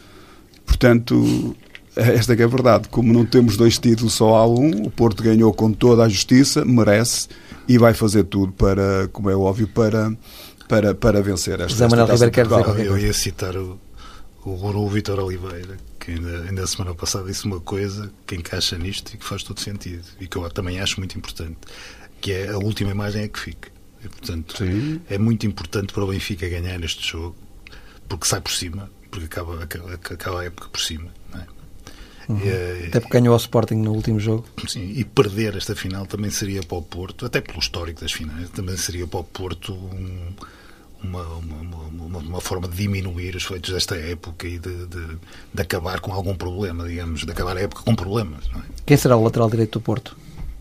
Portanto, esta que é a verdade. Como não temos dois títulos, só há um, o Porto ganhou com toda a justiça, merece, e vai fazer tudo para, como é óbvio, para... Para, para vencer esta, José Manuel Ribeiro quer dizer qualquer coisa. Eu ia citar o, o guru Vítor Oliveira, que ainda, ainda a semana passada disse uma coisa que encaixa nisto e que faz todo sentido, e que eu também acho muito importante, que é a última imagem é que fica. E, portanto, Sim. é muito importante para o Benfica ganhar neste jogo, porque sai por cima, porque acaba, acaba, acaba a época por cima. Não é? Uhum. E, até porque ganhou ao Sporting no último jogo. Sim, e perder esta final também seria para o Porto, até pelo histórico das finais, também seria para o Porto um... Uma, uma, uma, uma forma de diminuir os feitos desta época e de, de, de acabar com algum problema, digamos, de acabar a época com problemas. Não é? Quem será o lateral direito do Porto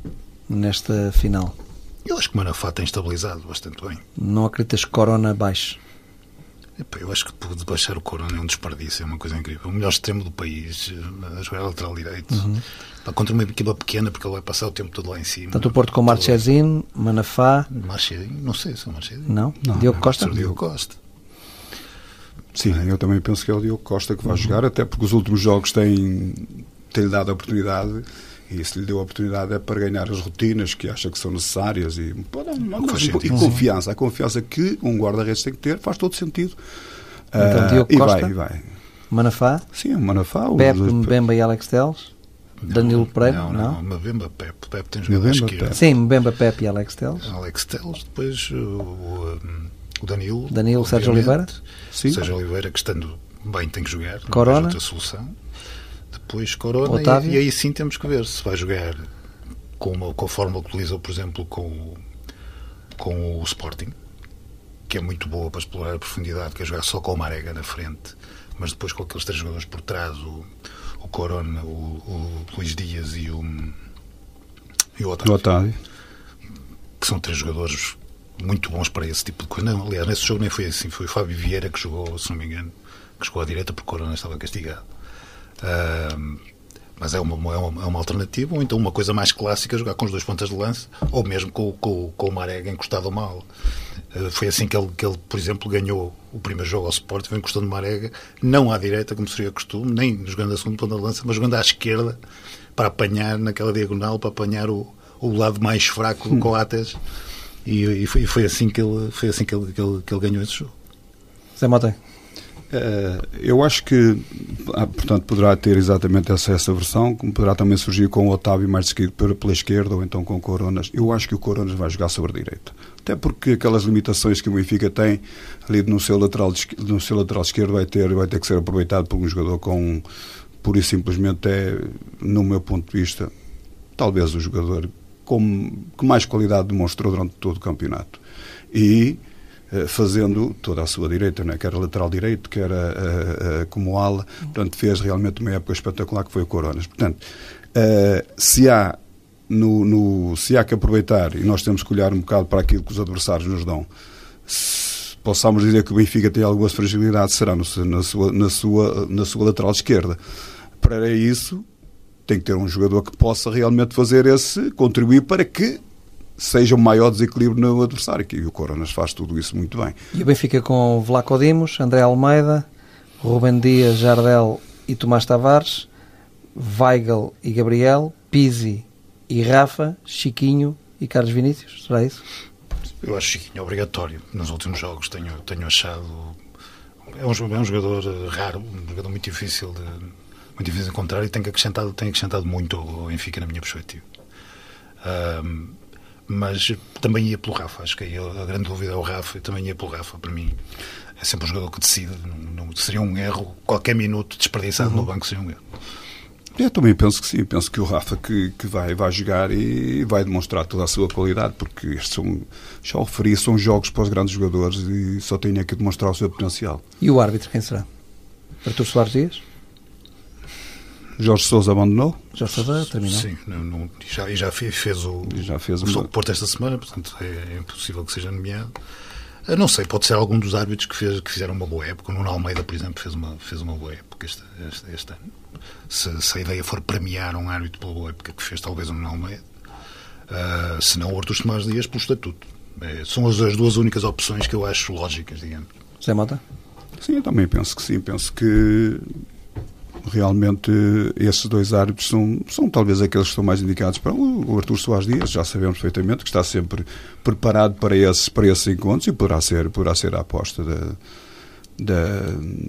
nesta final? Eu acho que o Manafá tem estabilizado bastante bem. Não acreditas que Corona baixe? Epá, eu acho que de baixar o Corona é um desperdício, é uma coisa incrível. O melhor extremo do país a jogar lateral direito. Uhum. Contra uma equipa pequena, porque ele vai passar o tempo todo lá em cima. Tanto o Porto com Marchesín, Manafá... Marchesín, não sei se é o Marchesín. Não? não? Diogo Costa? É o Diogo Costa. Sim, é. Eu também penso que é o Diogo Costa que vai uhum. jogar, até porque os últimos jogos têm, têm-lhe dado a oportunidade, e se lhe deu a oportunidade é para ganhar as rotinas que acha que são necessárias, e, pô, não, não, não, e confiança. A confiança que um guarda-redes tem que ter faz todo sentido. Então, uh, Diogo e Costa, vai, e vai. Manafá, Sim, o Manafá, Pepe, Mbemba e Alex Telles. Não, Danilo Pereira, não? Não, não. Mbemba, Pepe. Pepe tem jogado à esquerda. Sim, Mbemba, Pepe e Alex Telles. Alex Telles, depois o, o, o Danilo. Danilo, Sérgio Oliveira. Sim. Sérgio Oliveira, que estando bem tem que jogar. Corona. Não outra solução. Depois Corona. Otávio. E, e aí sim temos que ver se vai jogar com, uma, com a fórmula que utilizou, por exemplo, com o, com o Sporting, que é muito boa para explorar a profundidade, que é jogar só com o Marega na frente, mas depois com aqueles três jogadores por trás, o o Corona, o, o Luís Dias e o, e o Otávio, o Otávio, que são três jogadores muito bons para esse tipo de coisa. Não, aliás, nesse jogo nem foi assim, foi o Fábio Vieira que jogou, se não me engano, que jogou à direita porque o Corona estava castigado. Uh, mas é uma, é, uma, é uma alternativa, ou então uma coisa mais clássica, jogar com os dois pontas de lança, ou mesmo com, com, com o Marega encostado ao mal. Uh, foi assim que ele, que ele, por exemplo, ganhou o primeiro jogo ao Sporting, foi encostando Marega, não à direita, como seria costume, nem jogando a segunda ponta de lança, mas jogando à esquerda, para apanhar naquela diagonal, para apanhar o, o lado mais fraco do hum. Coates, e, e, foi, e foi assim que ele, foi assim que ele, que ele, que ele ganhou esse jogo. Zé Mota. Uh, eu acho que, ah, portanto, poderá ter exatamente essa, essa versão, como poderá também surgir com o Otávio mais seguido pela esquerda, ou então com o Coronas. Eu acho que o Coronas vai jogar sobre a direita. Até porque aquelas limitações que o Benfica tem ali no seu lateral, no seu lateral esquerdo vai ter, vai ter que ser aproveitado por um jogador com, pura e simplesmente, é, no meu ponto de vista, talvez o jogador com, que mais qualidade demonstrou durante todo o campeonato. E fazendo toda a sua direita, não é? Quer a lateral direito, quer a, a, a, como ala, portanto fez realmente uma época espetacular que foi o Coronas. Portanto, uh, se há no, no, se há que aproveitar, e nós temos que olhar um bocado para aquilo que os adversários nos dão, se possamos dizer que o Benfica tem alguma fragilidade, será no, na, sua, na, sua, na sua lateral esquerda. Para isso, tem que ter um jogador que possa realmente fazer esse, contribuir para que seja um maior desequilíbrio no adversário, e o Coronas faz tudo isso muito bem. E o Benfica com Vlaco Dimos, André Almeida, Rubem Dias, Jardel e Tomás Tavares, Weigl e Gabriel, Pizzi e Rafa, Chiquinho e Carlos Vinícius, será isso? Eu acho Chiquinho obrigatório. Nos últimos jogos tenho, tenho achado... É um, é um jogador raro, um jogador muito difícil de, muito difícil de encontrar e tem acrescentado, tem acrescentado muito ao Benfica na minha perspectiva. Um, mas também ia pelo Rafa, acho que aí a grande dúvida é o Rafa, e também ia pelo Rafa, para mim é sempre um jogador que decide, não, não seria um erro, qualquer minuto desperdiçado uhum. no banco seria um erro. Eu também penso que sim, penso que o Rafa que, que vai, vai jogar e vai demonstrar toda a sua qualidade, porque estes são, já o referi, são jogos para os grandes jogadores e só têm que demonstrar o seu potencial. E o árbitro quem será? Artur Soares Dias? Jorge Sousa abandonou? Jorge Sousa terminou? Sim, não, não, já, já fez o, já fez o Porto esta semana, portanto é, é impossível que seja nomeado. Eu não sei, pode ser algum dos árbitros que, fez, que fizeram uma boa época. O Nuno Almeida, por exemplo, fez uma, fez uma boa época este, este, este ano. Se, se a ideia for premiar um árbitro pela boa época que fez, talvez o Nuno Almeida. Uh, se não, o Artur Tomás Dias pelo estatuto. É, são as, as duas únicas opções que eu acho lógicas, digamos. José Mota? Sim, eu também penso que sim. Penso que realmente esses dois árbitros são, são talvez aqueles que estão mais indicados para o, o Artur Soares Dias, já sabemos perfeitamente que está sempre preparado para esses, para esses encontros e poderá ser, poderá ser a aposta da, da,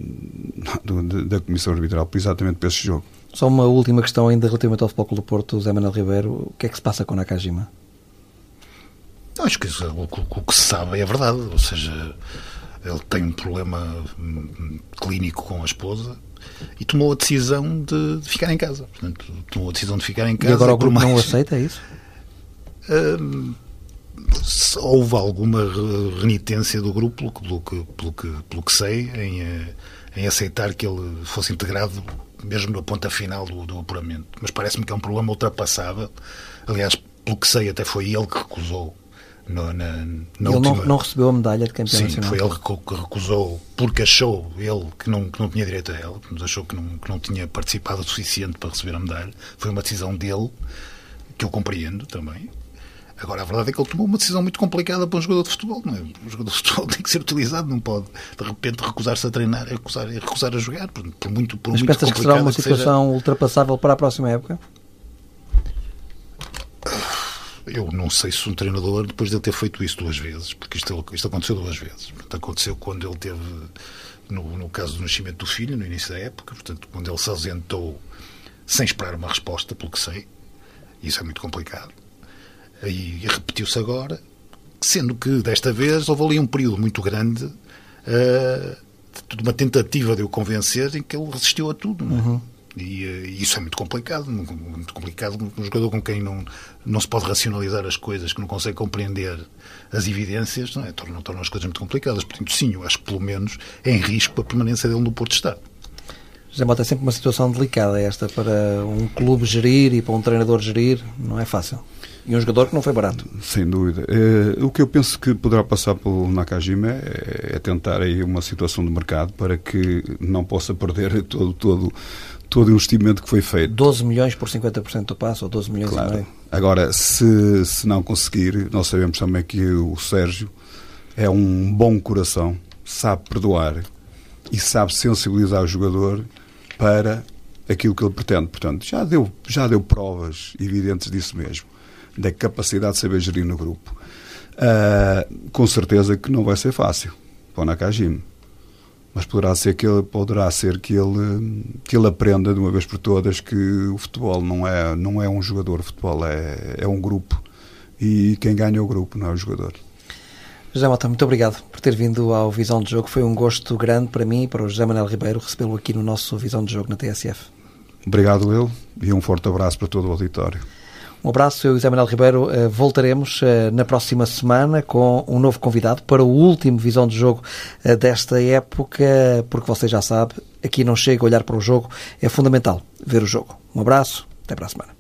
da, da Comissão Arbitral exatamente para esse jogo. Só uma última questão ainda relativamente ao Futebol Clube do Porto, José Manuel Ribeiro, o que é que se passa com Nakajima? Acho que isso, o, o, o que se sabe é verdade, ou seja, ele tem um problema clínico com a esposa e tomou a decisão de, de ficar em casa. Portanto, tomou a decisão de ficar em casa. E agora o grupo mais... não aceita, é isso? Hum, houve alguma renitência do grupo, pelo que, pelo que, pelo que sei, em, em aceitar que ele fosse integrado mesmo na ponta final do, do apuramento. Mas parece-me que é um problema ultrapassável. Aliás, pelo que sei, até foi ele que recusou. No, na, na ele última... não, não recebeu a medalha de campeão Sim, nacional? Sim, foi ele que recusou porque achou ele que não, que não tinha direito a ela, achou que não, que não tinha participado o suficiente para receber a medalha. Foi uma decisão dele, que eu compreendo também. Agora, a verdade é que ele tomou uma decisão muito complicada para um jogador de futebol. Não é? Um jogador de futebol tem que ser utilizado, não pode de repente recusar-se a treinar e recusar, recusar a jogar, por, por muito, por Mas muito pensas que será uma situação seja... ultrapassável para a próxima época? Eu não sei se um treinador, depois de ele ter feito isso duas vezes, porque isto, isto aconteceu duas vezes. Portanto, aconteceu quando ele teve, no, no caso do nascimento do filho, no início da época, portanto, quando ele se ausentou sem esperar uma resposta, pelo que sei. Isso é muito complicado. E, e repetiu-se agora, sendo que desta vez houve ali um período muito grande uh, de uma tentativa de o convencer em que ele resistiu a tudo, não é? Uhum. E, e isso é muito complicado, muito complicado. Um jogador com quem não, não se pode racionalizar as coisas, que não consegue compreender as evidências, não é? torna, torna as coisas muito complicadas. Portanto, sim, eu acho que pelo menos é em risco a permanência dele no Porto Estado. José Mota, é sempre uma situação delicada esta para um clube gerir e para um treinador gerir, não é fácil. E um jogador que não foi barato. Sem dúvida. É, o que eu penso que poderá passar pelo Nakajima é, é tentar aí uma situação de mercado para que não possa perder todo, todo, todo o investimento que foi feito. doze milhões por cinquenta por cento do passo, ou doze milhões claro. e meio. Agora, se, se não conseguir, nós sabemos também que o Sérgio é um bom coração, sabe perdoar e sabe sensibilizar o jogador para aquilo que ele pretende. Portanto, já deu, já deu provas evidentes disso mesmo, da capacidade de saber gerir no grupo. Uh, com certeza que não vai ser fácil para o Nakajima, mas poderá ser que ele, poderá ser que ele, que ele aprenda de uma vez por todas que o futebol não é, não é um jogador, o futebol é, é um grupo e quem ganha é o grupo, não é o jogador. José Mota, muito obrigado por ter vindo ao Visão de Jogo. Foi um gosto grande para mim e para o José Manuel Ribeiro recebê-lo aqui no nosso Visão de Jogo na T S F. Obrigado eu e um forte abraço para todo o auditório. Um abraço, eu e José Manuel Ribeiro uh, voltaremos uh, na próxima semana com um novo convidado para o último Visão de Jogo uh, desta época, porque você já sabe, aqui não chega a olhar para o jogo, é fundamental ver o jogo. Um abraço, até para a semana.